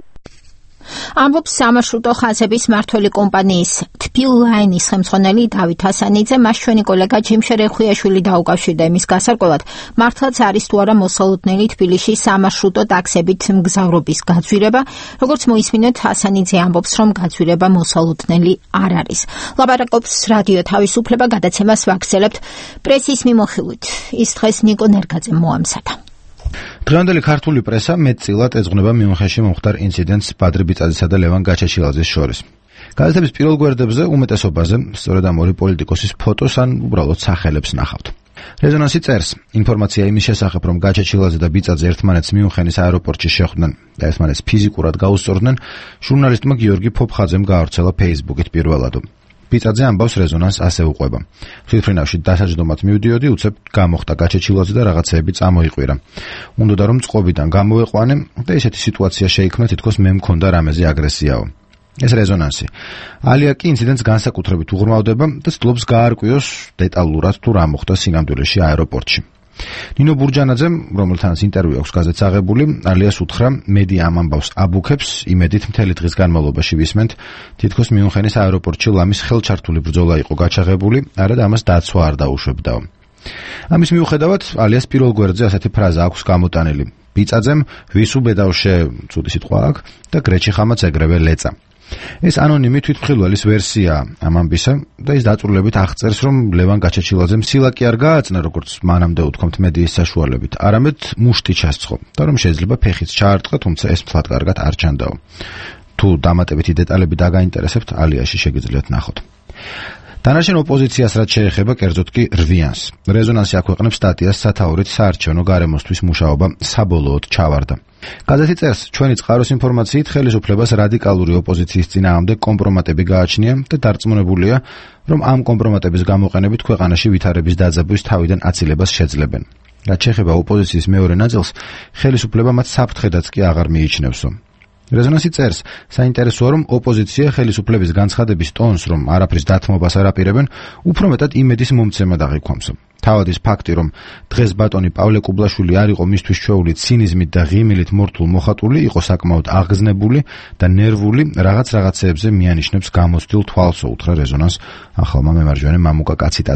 ამბობს სამარშრუტო ხაზების მმართველი კომპანიის თბილაინის ხელმძღვანელი დავით ასანიძე. მას ჩვენი კოლეგა ჯიმშე რეხვიაშვილი დაუკავშირდა იმის გასარკვევად, მართლაც არის თუ არა მოსალოდნელი თბილისში სამარშრუტო ტაქსებით მგზავრობის გაძვირება. როგორც მოისმინეთ, ასანიძე ამბობს, რომ გაძვირება მოსალოდნელი არ არის. ლაპარაკობს რადიო თავისუფლება, გადაცემას ვაგრძელებთ პრესის მიმოხილვით. ის დღეს ნიკო ნერგაძემ მოამზადა. დღევანდელი ქართული პრესა მეტწილად ეძღვნება მიუნხენში მომხდარ ინციდენტს ბადრი ბიწაძისა და ლევან გაჩეჩილაძის შორის. გაზეთების პირველ გვერდებზე უმეტესობაზე სწორედ ამ ორი პოლიტიკოსის ფოტოს ან უბრალოდ სახელებს ნახავთ. რეზონანსი წერს, ინფორმაცია იმის შესახებ, რომ გაჩეჩილაძე და ბიწაძე ერთმანეთს მიუნხენის აეროპორტში შეხვდნენ და ერთმანეთს ფიზიკურად გაუსწორდნენ, ჟურნალისტმა გიორგი ფოფხაძემ გაავრცელა Facebook-ით პირველად. ბიწაძე ამბავს რეზონანსს ასე უყვება. თვითმფრინავში დასაჯდომად მივდიოდი, უცებ გამოხდა გაჩეჩილაძე და რაღაცეები წამოიყვირა. უნდოდა რომ წყობიდან გამოვეყვანე და ესეთი სიტუაცია შეიქმნა, თითქოს მე მქონდა რამეზე აგრესიაო. ეს რეზონანსი. ალია კი ინციდენტს განსაკუთრებით უღრმავდება და ცდილობს გაარკვიოს დეტალურად თუ რა მოხდა სინამდვილეში აეროპორტში. ნინო ბურჯანაძემ, რომელთანაც ინტერვიუ აქვს გაზეთს აღებული, ალიას უთხრა, მედია ამ ამბავს აბუქებს, იმედით მთელი დღის განმავლობაში ვისმენთ, თითქოს მიუნხენის აეროპორტში ლამის ხელჩართული ბრძოლა იყო გაჩაღებული, არადა ამას დაცვა არ დაუშვებდაო. ამის მიუხედავად, ალიას პირველ გვერდზე ასეთი ფრაზა აქვს გამოტანილი. ბიწაძემ ვის უბედავშე, ცუდი სიტყვა აქვს და გრეჩიხამაც ეგრევე ლეწა. ეს ანონიმი თვითმხილველის ვერსია ამ ამბისა და ის დაწვრილებით აღწერს, რომ ლევან გაჩეჩილაძემ სილაკი არ გააწნა, როგორც მანამდე უთქვამთ მედიის საშუალებით, არამედ მუშტი ჩასცხო და რომ შეიძლება ფეხიც ჩაარტყა, თუმცა ეს მთლად კარგად არ ჩანდაო. თუ დამატებითი დეტალები დაგაინტერესებთ, ალიაში შეგიძლიათ ნახოთ. დანარჩენ ოპოზიციას რაც შეეხება, კერძოდ კი რვიანს. რეზონანსი აქვეყნებს სტატიას სათაურით საარჩევნო გარემოსთვის მუშაობა საბოლოოდ ჩავარდა. გაზეთი წერს, ჩვენი წყაროს ინფორმაციით ხელისუფლებას რადიკალური ოპოზიციის წინააღმდეგ კომპრომატები გააჩნია და დარწმუნებულია, რომ ამ კომპრომატების გამოყენებით ქვეყანაში ვითარების დაძაბვის თავიდან აცილებას შეძლებენ. რაც შეეხება ოპოზიციის მეორე ნაწილს, ხელისუფლება მათ საფრთხედაც კი აღარ მიიჩნევსო. რეზონანსი წერს, საინტერესოა, რომ ოპოზიცია ხელისუფლების განცხადების ტონს, რომ არაფრის დათმობას არ აპირებენ, უფრო მეტად იმედის მომცემად აღიქვამსო. თავად ის ფაქტი, რომ დღეს ბატონი პავლე კუბლაშვილი არ იყო მისთვის ჩვეული ცინიზმით და ღიმილით მორთულ მოხატული, იყო საკმაოდ აღგზნებული და ნერვული, რაღაც რაღაცეებზე მიანიშნებს გამოცდილ თვალსო, უთხრა რეზონანს ახალმა მემარჯვენე მამუკა კაციტაძემ.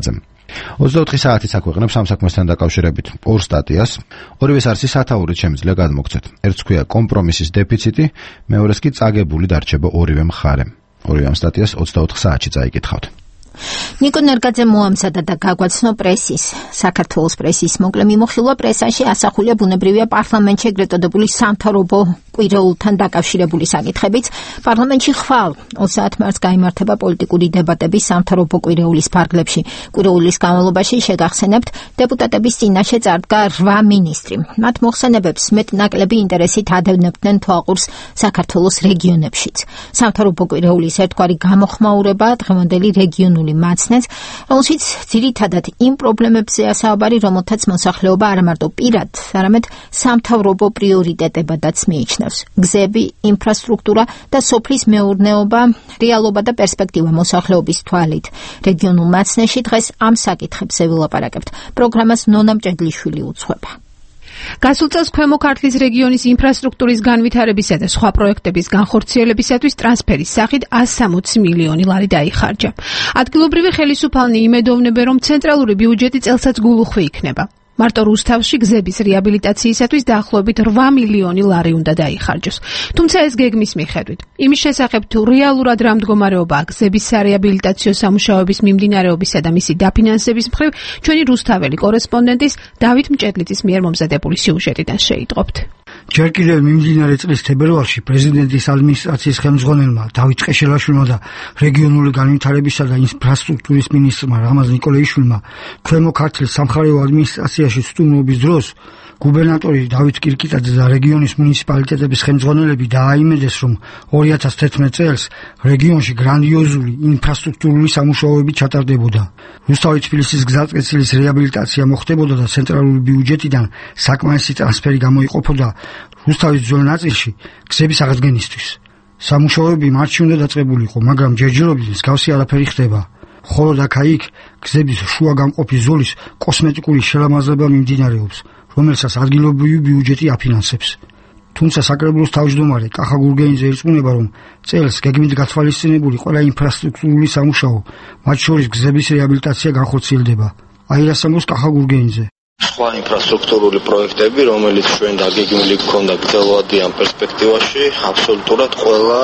ოცდაოთხი საათიც აქვეყნებს ამ საქმესთან დაკავშირებით ორ სტატიას. ორივეს არსი სათაურით შემიძლია გადმოგცეთ. ერთს ქვია კომპრომისის დეფიციტი, მეორეს კი წაგებული დარჩება ორივე მხარე. ორივე ამ სტატიას ოცდაოთხ საათში წაიკითხავთ. ნიკო ნერგაძე მოამზადა და გაგვაცნო პრესის, საქართველოს პრესის მოკლე მიმოხილვა პრესაში ასახულია ბუნებრივია პარლამენტში ეგრეთ წოდებული სამთავრობო კვირეულთან დაკავშირებული საკითხებიც. პარლამენტში ხვალ ოცდაათ მარტს გაიმართება პოლიტიკური დებატები სამთავრობო კვირეულის ფარგლებში. კვირეულის განმავლობაში შეგახსენებთ, დეპუტატების წინაშე წარდგა რვა მინისტრი. მათ მოხსენებებს მეტ-ნაკლები ინტერესით ადევნებდნენ თვალყურს საქართველოს რეგიონებშიც. სამთავრობო კვირეულის ერთგვარი გამოხმაურება დღევანდელი რეგიონული მაცნეს, რომელშიც ძირითადად იმ პრობლემებზეა საუბარი, რომელთაც მოსახლეობა არა მარტო პირად, არამედ სამთავრობო პრიორიტეტებადაც მიიჩნევს. გზები, ინფრასტრუქტურა და სოფლის მეურნეობა, რეალობა და პერსპექტივა მოსახლეობის თვალით. რეგიონულ მაცნეში დღეს ამ საკითხებზე ვილაპარაკებთ. პროგრამას ნონა მჭედლიშვილი უძღვება. გასულ წელს ქვემო ქართლის რეგიონის ინფრასტრუქტურის განვითარებისა და სხვა პროექტების განხორციელებისათვის ტრანსფერის სახით εκατს სამოცი მილიონი ლარი დაიხარჯა. ადგილობრივი ხელისუფალნი იმედოვნებენ, რომ ცენტრალური ბიუჯეტი წელსაც გულუხვი იქნება. მარტო რუსთავში გზების რეაბილიტაციისათვის დაახლოებით რვა მილიონი ლარი უნდა დაიხარჯოს. თუმცა ეს გეგმის მიხედვით. იმის შესახებ თუ რეალურად რა მდგომარეობაა გზების სარეაბილიტაციო სამუშაოების მიმდინარეობისა და მისი დაფინანსების მხრივ, ჩვენი რუსთაველი კორესპონდენტის დავით მჭედლიძის მიერ მომზადებული სიუჟეტიდან შეიტყობთ. ჯერ კიდევ მიმდინარე წლის თებერვალში პრეზიდენტის ადმინისტრაციის ხელმძღვანელმა დავით ყეშელაშვილმა და რეგიონული განვითარებისა და ინფრასტრუქტურის მინისტრმა რამაზ ნიკოლეიშვილმა ქვემო ქართლის სამხარეო ადმინისტრაციაში სტუმრობის დროს გუბერნატორი დავით კირკიტაძე და რეგიონის მუნიციპალიტეტების ხელმძღვანელები დააიმედეს, რომ ორი ათას თერთმეტ წელს რეგიონში გრანდიოზული ინფრასტრუქტურული სამუშაოები ჩატარდებოდა. რუსთავი თბილისის გზატკეცილის რეაბილიტაცია მოხდებოდა და ცენტრალური ბიუჯეტიდან საკმარისი ტრანსფერი გამოიყოფოდა რუსთავის ძველ ნაწილში გზების აღდგენისთვის. სამუშაოები მარტში უნდა დაწყებულიყო, მაგრამ ჯერჯერობით მსგავსი არაფერი ხდება. ხოლო აქა-იქ გზების შუა გამყოფი ზოლის კოსმეტიკური შელამაზება მიმდინარეობს, რომელსაც ადგილობრივი ბიუჯეტი აფინანსებს. თუმცა საკრებულოს თავმჯდომარე კახა გურგენიძე ირწმუნება, რომ წელს გეგმით გათვალისწინებული ყველა ინფრასტრუქტურული სამუშაო, მათ შორის გზების რეაბილიტაცია განხორციელდება. აირას ამბობს კახა გურგენიძე. სხვა ინფრასტრუქტურული პროექტები, რომელიც ჩვენ დაგეგმილი გქონდა გრძელვადიან პერსპექტივაში, აბსოლუტურად ყველა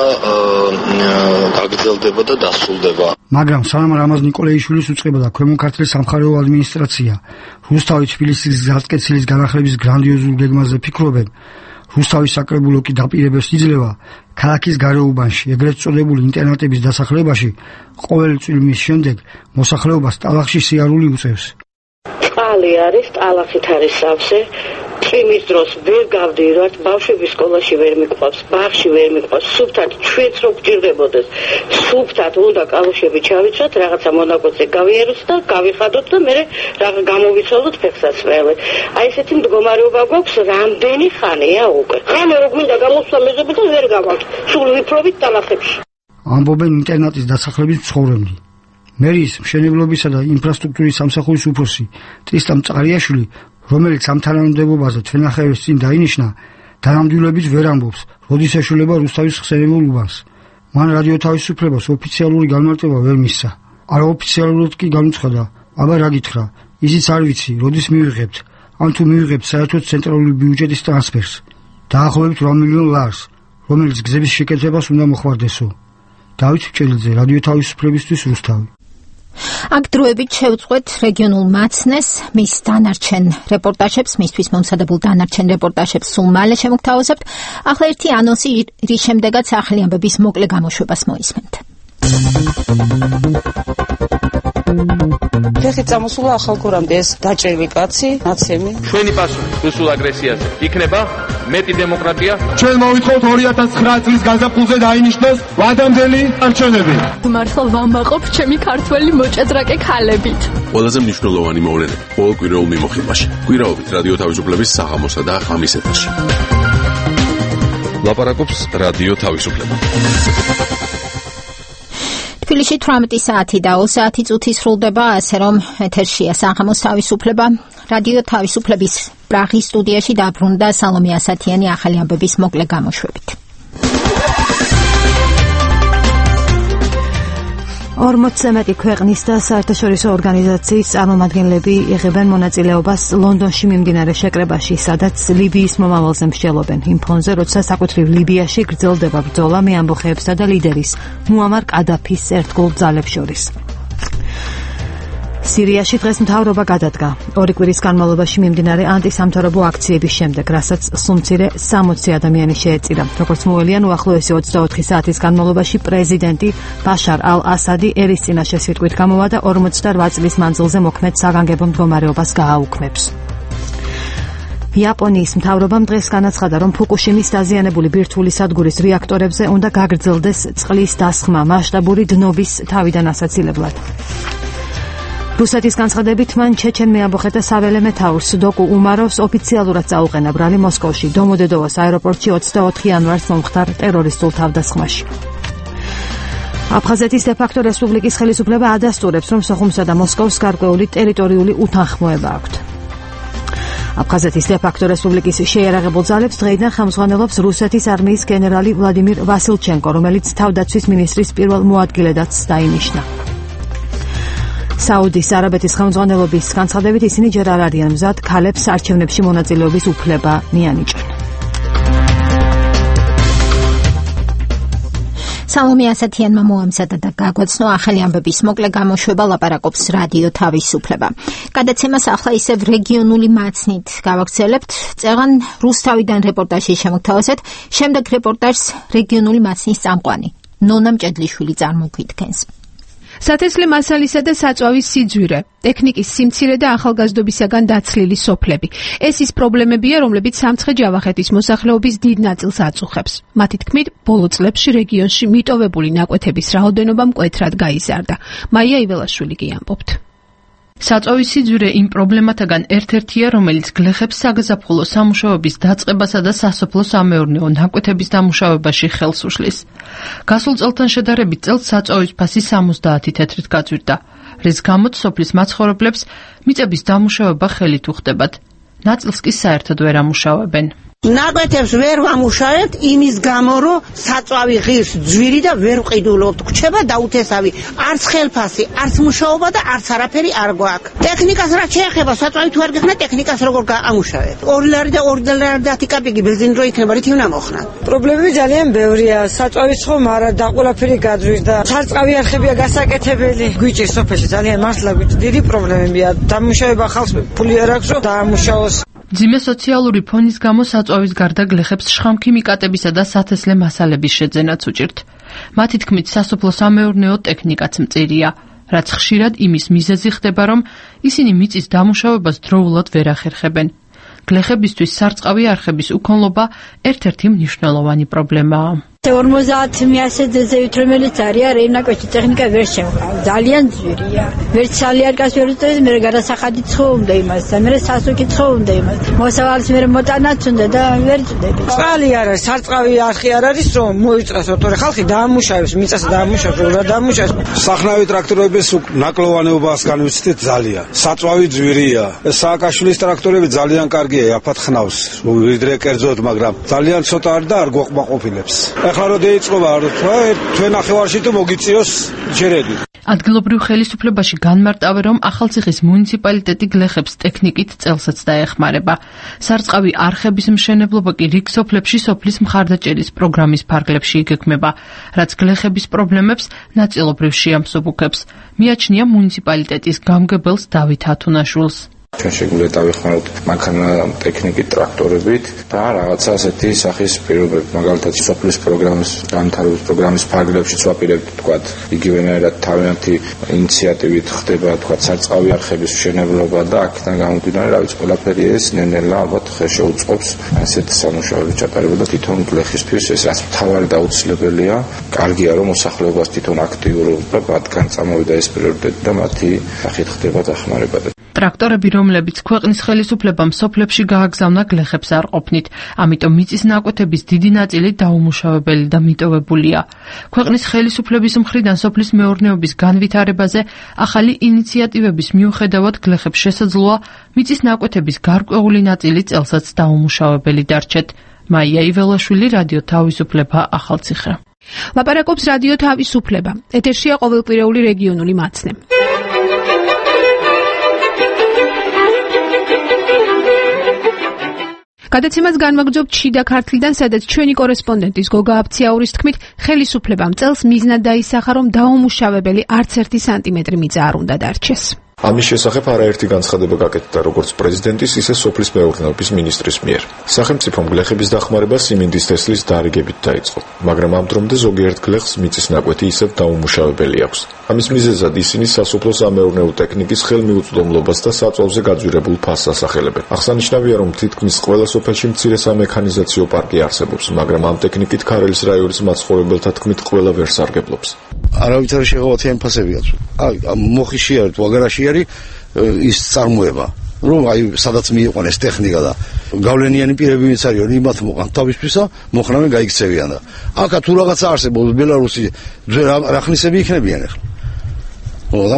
გაგრძელდება და დასრულდება. მაგრამ სანამ რამაზ ნიკოლეიშვილის უწყება ქვემო ქართლის სამხარეო ადმინისტრაცია რუსთავი თბილისის გზატკეცილის განახლების გრანდიოზულ გეგმაზე ფიქრობენ, რუსთავის საკრებულო კი დაპირებებს იძლევა ქალაქის გარეუბანში ეგრეთ წოდებული ინტერნატების დასახლებაში ყოველი წვიმის შემდეგ მოსახლეობას ტალახში სიარული უწევს. წყალი არის, ტალახით არის სავსე. წვიმის დროს ვერ გავდივართ, ბავშვები სკოლაში ვერ მიყვავს, ბაღში ვერ მიყვავს, სუფთად ჩვენც რო გჭირდებოდეს. სუფთად უნდა კალოშები ჩავიცვათ, რაღაცა მონაკვეთზე გავიაროთ და გავიხადოთ და მერე რაღა გამოვიცვალოთ ფეხსაცმელზე. აი ესეთი მდგომარეობა გვაქვს რამდენი ხანია უკვე. ხანე რო გვინდა გამოსვლა მეზობი და ვერ გავაქვს. სულ ვიფრობით ტალახებში. ამბობენ ინტერნატის დასახლების მცხოვრები. მერის მშენებლობისა და ინფრასტრუქტურის სამსახურის უფროსი ტრისტან მწყარიაშვილი, რომელიც ამ თანამდებობაზე თვენახევრის წინ დაინიშნა, თანამდებობებს ვერ ამბობს, როდის ეშველება რუსთავის ხსენებულ უბანს. მან რადიო თავისუფლებას ოფიციალური განმარტება ვერ მისცა. არაოფიციალურად კი განუცხადა, აბა რა გითხრა, ისიც არ ვიცი, როდის მივიღებთ, ან თუ მივიღებთ საერთოდ ცენტრალური ბიუჯეტის ტრანსფერს, დაახლოებით რვა მილიონ ლარს, რომელიც გზების შეკეთებას უნდა მოხმარდესო. დავით მჭედლიძე, რადიო თავისუფლებისთვის რუსთავი. აქ დროებით შევწყვეთ რეგიონულ მაცნეს, მის დანარჩენ რეპორტაჟებს, მისთვის მომზადებულ დანარჩენ რეპორტაჟებს სულ მალე შემოგთავაზებთ. ახლა ერთი ანონსი, რის შემდეგაც ახალი ამბების მოკლე გამოშვებას მოისმენთ. ფეხი წამოსულა ახალგორამდე ეს დაჭრილი კაცი, ნაცემი. ჩვენი პასუხი რუსულ აგრესიაზე იქნება მეტი დემოკრატია. ჩვენ მოვითხოვთ ორი ათას ცხრა წლის გაზაფხულზე დაინიშნოს ვადამდელი არჩევნები. მართლა ვამაყობ ჩემი ქართველი მოჭადრაკე ქალებით. ყველაზე მნიშვნელოვანი მოვლენები ყოველ კვირაულ მიმოხილვაში. კვირაობით რადიო თავისუფლების საღამოსა და ხამის ეთერში. ლაპარაკობს რადიო თავისუფლება. თბილისში თვრამეტი საათი და ოცდაათი წუთი სრულდება, ასე რომ ეთერშია საღამოს თავისუფლება. რადიო თავისუფლების პრაღის სტუდიაში დაბრუნდა სალომე ასათიანი ახალი ამბების მოკლე გამოშვებით. ორმოცზე მეტი ქვეყნის და საერთაშორისო ორგანიზაციის წარმომადგენლები იღებენ მონაწილეობას ლონდონში მიმდინარე შეკრებაში, სადაც ლიბიის მომავალზე მსჯელობენ. იმ ფონზე, როცა საკუთრივ ლიბიაში გრძელდება ბრძოლა მეამბოხეებსა და ლიდერის მუამარ კადაფის ერთგულ ძალებს შორის. სირიაში დღეს მთავრობა გადადგა. ორი კვირის განმავლობაში მიმდინარე ანტისამთავრობო აქციების შემდეგ, რასაც სულ-მცირე სამოცი ადამიანი შეეწირა. როგორც მოუვლიან, უახლოესი ოცდაოთხი საათის განმავლობაში პრეზიდენტი ბაშარ ალ-ასადი ერის წინაშე სიტყვით გამოვა და ორმოცდარვა წლის მანძილზე მოქმედ საგანგებო მდგომარეობას გააუქმებს. იაპონიის მთავრობამ დღეს განაცხადა, რომ ფუკუშიმის დაზიანებული ბირთვული სადგურის რეაქტორებზე უნდა გაგრძელდეს წყლის დასხმა მასშტაბური დნობის თავიდან ასაცილებლად. რუსეთის განცხადებით მან ჩეჩენ მეამბოხეთა საველე მეთაურს დოკუ უმაროვს ოფიციალურად წაუყენა ბრალი მოსკოვში, დომოდედოვოს აეროპორტში ოცდაოთხი იანვარს მომხდარ ტერორისტულ თავდასხმაში. აფხაზეთის დე-ფაქტო რესპუბლიკის ხელისუფლება ადასტურებს, რომ სოხუმსა და მოსკოვს გარკვეული ტერიტორიული უთანხმოება აქვთ. აფხაზეთის დე-ფაქტო რესპუბლიკის შეიარაღებულ ძალებს დღეიდან ხელმძღვანელობს რუსეთის არმიის გენერალი ვლადიმირ ვასილჩენკო, რომელიც თავდაცვის მინისტრის პირველ მოადგილედაც დაინიშნა. საუდის არაბეთის ხელმძღვანელობის განცხადებით ისინი ჯერ არ არიან მზად ქალებს არჩევნებში მონაწილეობის უფლება მიანიჭონ. სალომე ასათიანმა მოამზადა და გაგვაცნო ახალი ამბების მოკლე გამოშვება, ლაპარაკობს რადიო თავისუფლება. გადაცემას ახლა ისევ რეგიონული მაცნით გავაგრძელებთ. წეღან რუსთავიდან რეპორტაჟის შემოგთავაზეთ, შემდეგ რეპორტაჟს რეგიონული მაცნის წამყვანი ნონა მჭედლიშვილი წარმოგვიდგენს. სათესლე მასალისა და საწვავის სიძვირე, ტექნიკის სიმცირე და ახალგაზრდობისაგან დაცლილი სოფლები. ეს ის პრობლემებია, რომლებიც სამცხე-ჯავახეთის მოსახლეობის დიდ ნაწილს აწუხებს. მათი თქმით, ბოლო წლებში რეგიონში მიტოვებული ნაკვეთების რაოდენობა მკვეთრად გაიზარდა. მაია იველაშვილი კი ამბობთ. საწვავის სიძვირე იმ პრობლემათაგან ერთ-ერთია, რომელიც გლეხებს საგაზაფხულო სამუშაოების დაწყებასა და სასოფლო-სამეურნეო ნაკვეთების დამუშავებაში ხელს უშლის. გასულ წელთან შედარებით წელს საწვავის ფასი სამოცდაათი თეთრით გაძვირდა, რის გამოც სოფლის მაცხოვრებლებს მიწების დამუშავება ხელით უხდებათ. ნაწილს კი საერთოდ ვერ ამუშავებენ. ნაკვეთებს ვერ ვამუშავებთ იმის გამო, რომ საწვავი ღირს ძვირი და ვერ ვყიდულობთ. გვჩება დაუთესავი, არც ხელფასი, არც მუშაობა და არც არაფერი არ გვაქვს. ტექნიკას რაც შეეხება, საწვავი თუ არ გეხნა, ტექნიკას როგორ გაამუშავებთ? ორი ლარი და ორი ლარი და ათი კაპიკი ბენზინი რო იქნება, რითი უნდა მოხნათ? პრობლემები ძალიან ბევრია. საწვავის ხომ არა და ყველაფერი გაძვირდა. სარწყავი არხებია გასაკეთებელი. გვიჭირს სოფელში ძალიან მართლა გვიჭირს. დიდი პრობლემებია. დამუშავება ხალხს ფული არ აქვს, რომ დაამუშავოს. ძიმე სოციალური ფონის გამო საწვავის გარდა გლეხებს შხამქიმიკატებისა და სათესლე მასალების შეძენაც უჭირთ. მათი თქმით, სასოფლო-სამეურნეო ტექნიკაც მწირია, რაც ხშირად იმის მიზეზი ხდება, რომ ისინი მიწის დამუშავებას დროულად ვერ ახერხებენ. გლეხებისთვის სარწყავი არხების უქონლობა ერთ-ერთი მნიშვნელოვანი პრობლემაა. ორმოცდაათი მიასედზე რომელიც არის არ ინაკვეთი ტექნიკა ვერ შევყავ. ძალიან ძვირია. ვერც სალიარკას ვერ უწევს, მე გადასახადი ცხოუნდა იმას და მე სასუქი ცხოუნდა იმას. მოსავალს მე მოტანაც უნდა და ვერ წდები. წყალი არ არის, სარწყავი არხი არ არის, რომ მოიწასო, თორე ხალხი დაამუშავებს, მიწას დაამუშავებს, რა დაამუშავებს. სახნავი ტრაქტორების ნაკლოვანეობას განვიცდით ძალიან. საწვავი ძვირია. სააკაშვილის ტრაქტორები ძალიან კარგია, აფათ ხნავს, ვიდრე კერძოდ, მაგრამ ძალიან ცოტა არ და არ გვაყოფილებს. ახლა რო დაიწყობა თქვენ ნახევარში თუ მოგიწიოს ჯერედი. ადგილობრივ ხელისუფლებაში განმარტავე, რომ ახალციხის მუნიციპალიტეტი გლეხებს ტექნიკით წელსაც დაეხმარება. სარწყავი არხების მშენებლობა კი რიგ სოფლებში სოფლის მხარდაჭერის პროგრამის ფარგლებში იგეგმება, რაც გლეხების პრობლემებს ნაწილობრივ შეამსუბუქებს. მიაჩნია მუნიციპალიტეტის გამგებელს დავით ათუნაშვილს. ჩვენ შეგვიძლია დავეხმაროთ მანქანა ტექნიკით, ტრაქტორებით და რაღაცა ასეთი სახის პირობებით, მაგალითად სოფლის პროგრამის განვითარების პროგრამის ფარგლებშიც ვაპირებთ, თქვათ, იგივენაირად თავიანთი ინიციატივით ხდება, თქვათ, სარწყავი არხების მშენებლობა და აქედან გამომდინარე, რა ვიცი, ყველაფერი ეს ნელ-ნელა ალბათ ხე შეუწყობს ასეთ სამუშაოების ჩატარება და თვითონ გლეხისთვის ეს რაც მთავარი და აუცილებელია. კარგია, რომ მოსახლეობას თვითონ აქტიურობა მათგან წამოვიდა ეს პრიორიტეტი და მათი სახით ხდება დახმარება. ტრაქტორები, რომლებიც ქვეყნის ხელისუფლებამ სოფლებში გააგზავნა, გლეხებს არ ყოფნით, ამიტომ მიწის ნაკვეთების დიდი ნაწილი დაუმუშავებელი და მიტოვებულია. ქვეყნის ხელისუფლების მხრიდან სოფლის მეურნეობის განვითარებაზე ახალი ინიციატივების მიუხედავად გლეხებს შესაძლოა მიწის ნაკვეთების გარკვეული ნაწილი წელსაც დაუმუშავებელი დარჩეთ. მაია იველაშვილი, რადიო თავისუფლება, ახალციხე. ლაპარაკობს რადიო თავისუფლება. ეთერშია ყოველკვირეული რეგიონული მაცნე. გადაცემას განვაგრძობთ შიდა ქართლიდან, სადაც ჩვენი კორესპონდენტის გოგა აფციაურის თქმით, ხელისუფლებამ წელს მიზნად დაისახა, რომ დაუმუშავებელი არც ერთი სანტიმეტრი მიწა არ უნდა დარჩეს. ამის შესახებ არაერთი განცხადება გაკეთდა როგორც პრეზიდენტის, ისე სოფლის მეურნეობის მინისტრის მიერ. სახელმწიფომ გლეხების დახმარება სიმინდის თესლის დარიგებით დაიწყო, მაგრამ ამ დრომდე ზოგიერთ გლეხს მიწის ნაკვეთი ისევ დაუმუშავებელი აქვს. ამის მიზეზად ისინი სასოფლო-სამეურნეო ტექნიკის ხელმიუწვდომლობას და საწვავზე გაძვირებულ ფასს ასახელებენ. აღსანიშნავია, რომ თითქმის ყველა სოფელში მცირე სამექანიზაციო პარკი არსებობს, მაგრამ ამ ტექნიკით ქარელის რაიონის მაცხოვრებელთა თქმით ყველა ვერ სარგებლობს. არავითარი შეღავათი ემფასები აქვს. აი, მოხიში არის, ვაგარაში არის ის წარმოება, რომ აი სადაც მიიყვანეს ტექნიკა და გავლენიანი პირები ვინც არის, იმათ მოყან თავისთვისა, მოხნავენ გაიქცევიან და აკა თუ რაღაცა არსებობს ბელარუსი რახნისები იქნებიან ახლა. ო, და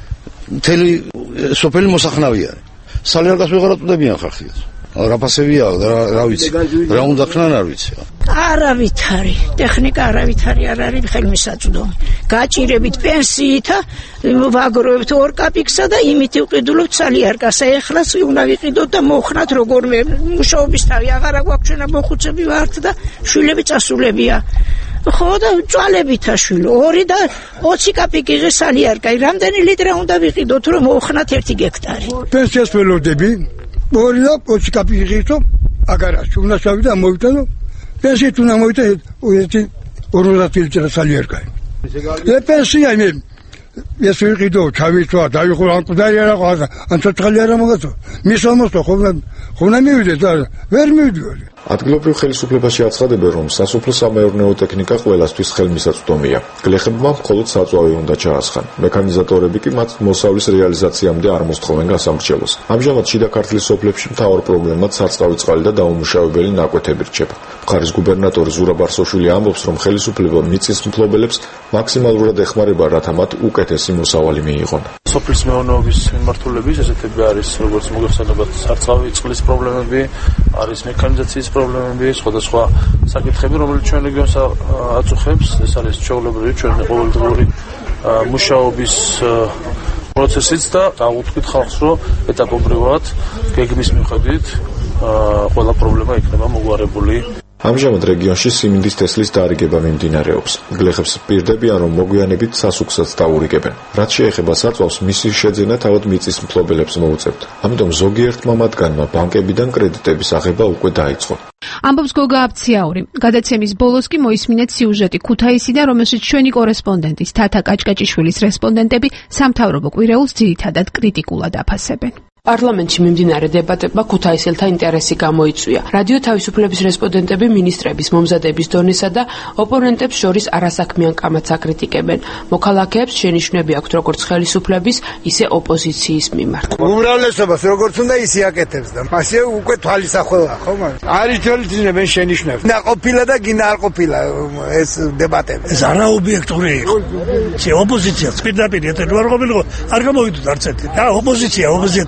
მთელი სოფელი მოსახნავი არის. სალერგას ვეღარ აწვდებიან ხალხს. რაფასებია და რა ვიცი, რა უნდა ხნან არ ვიცი. არავითარი ტექნიკა არავითარი არ არის ხელმისაწვდომი. გაჭირებით პენსიით ვაგროვებთ ორ კაპიკსა და იმით ვყიდულობთ სალიარკას. ეხლაც უნდა ვიყიდოთ და მოხნათ როგორმე მუშაობის თავი აღარ აქვს ჩვენ მოხუცები ვართ და შვილები წასულებია. ხო და წვალებითა შვილო ორი და ოცი კაპიკიზე სალიარკა. რამდენი ლიტრა უნდა ვიყიდოთ რომ მოხნათ ერთი გექტარი. პენსიას ველოდები ორი და ოცი კაპიკიზე აგარაში უნდა შევიდა მოვიდა და პენსიით უნდა მოვიდა ერთი ორმოცდაათი ლიტრა სალიარკა. ეს პენსია მე ეს ვიყიდო ჩავიწვა დაიხო ან კუდარი არა ყავს ან ცოცხალი არა მაგათო მისამოსო ხომ ხომ მივიდე და ვერ მივიდოდი. ადგილობრივ ხელისუფლებაში აცხადებენ, რომ სასოფლო-სამეურნეო ტექნიკა ყველასთვის ხელმისაწვდომია. გლეხებმა მხოლოდ საწვავი უნდა ჩაასხან. მექანიზატორები კი მათ მოსავლის რეალიზაციამდე არ მოსთხოვენ გასამრჩევლოს. ამჟამად შიდა ქართლის სოფლებში მთავარ პრობლემად სარწყავი წყალი და დაუმუშავებელი ნაკვეთები რჩება. მხარის გუბერნატორი ზურაბ ბარსოშვილი ამბობს, რომ ხელისუფლება მიწის მფლობელებს მაქსიმალურად ეხმარება, რათა მათ უკეთესი მოსავალი მიიღონ. სოფლის მეურნეობის მიმართულების ესეთები არის, როგორც მოგეხსენებათ, სარწყავი წყლის პრობლემები, არის მექანიზაციის პრობლემები, სხვადასხვა საკითხები, რომელიც ჩვენ რეგიონს აწუხებს. ეს არის ჩვეულებრივი ჩვენი ყოველდღიური მუშაობის პროცესიც და დავუთქვით ხალხს, რომ ეტაპობრივად გეგმის მიხედვით ყველა პრობლემა იქნება მოგვარებული. ამჟამად რეგიონში სიმინდის თესლის დარიგება მიმდინარეობს. გლეხებს პირდებიან, რომ მოგვიანებით სასუქსაც დაურიგებენ. რაც შეეხება საწვავს, მისი შეძენა თავად მიწის მფლობელებს მოუწევთ. ამიტომ ზოგიერთმა მათგანმა ბანკებიდან კრედიტების აღება უკვე დაიწყო. ამბობს გოგა აფციაური. გადაცემის ბოლოს კი მოისმინეთ სიუჟეტი ქუთაისიდან, რომელშიც ჩვენი კორესპონდენტის თათა კაჭკაჭიშვილის რესპონდენტები სამთავრობო კვირეულს ძირითადად კრიტიკულად აფასებენ. პარლამენტში მიმდინარე დებატებმა ქუთაისელთა ინტერესი გამოიწვია. რადიო თავისუფლების რესპონდენტები მინისტრების მომზადების დონესა და ოპონენტებს შორის არასაქმიან კამათს აკრიტიკებენ. მოქალაქეებს შენიშვნები აქვთ როგორც ხელისუფლების, ისე ოპოზიციის მიმართ. უმრავლესობას როგორც უნდა ისე აკეთებს და მასე უკვე თვალისახვევა ხო მაგრამ არის თვალისწინებენ შენიშვნებს. ნაყოფილა და გინდა არ ყოფილა ეს დებატები. ეს არაობიექტური იყო. შე ოპოზიცია პირდაპირ ეთერ არ ყოფილიყო, არ გამოვიდოდ არც ერთი. და ოპოზიცია, ოპოზიცია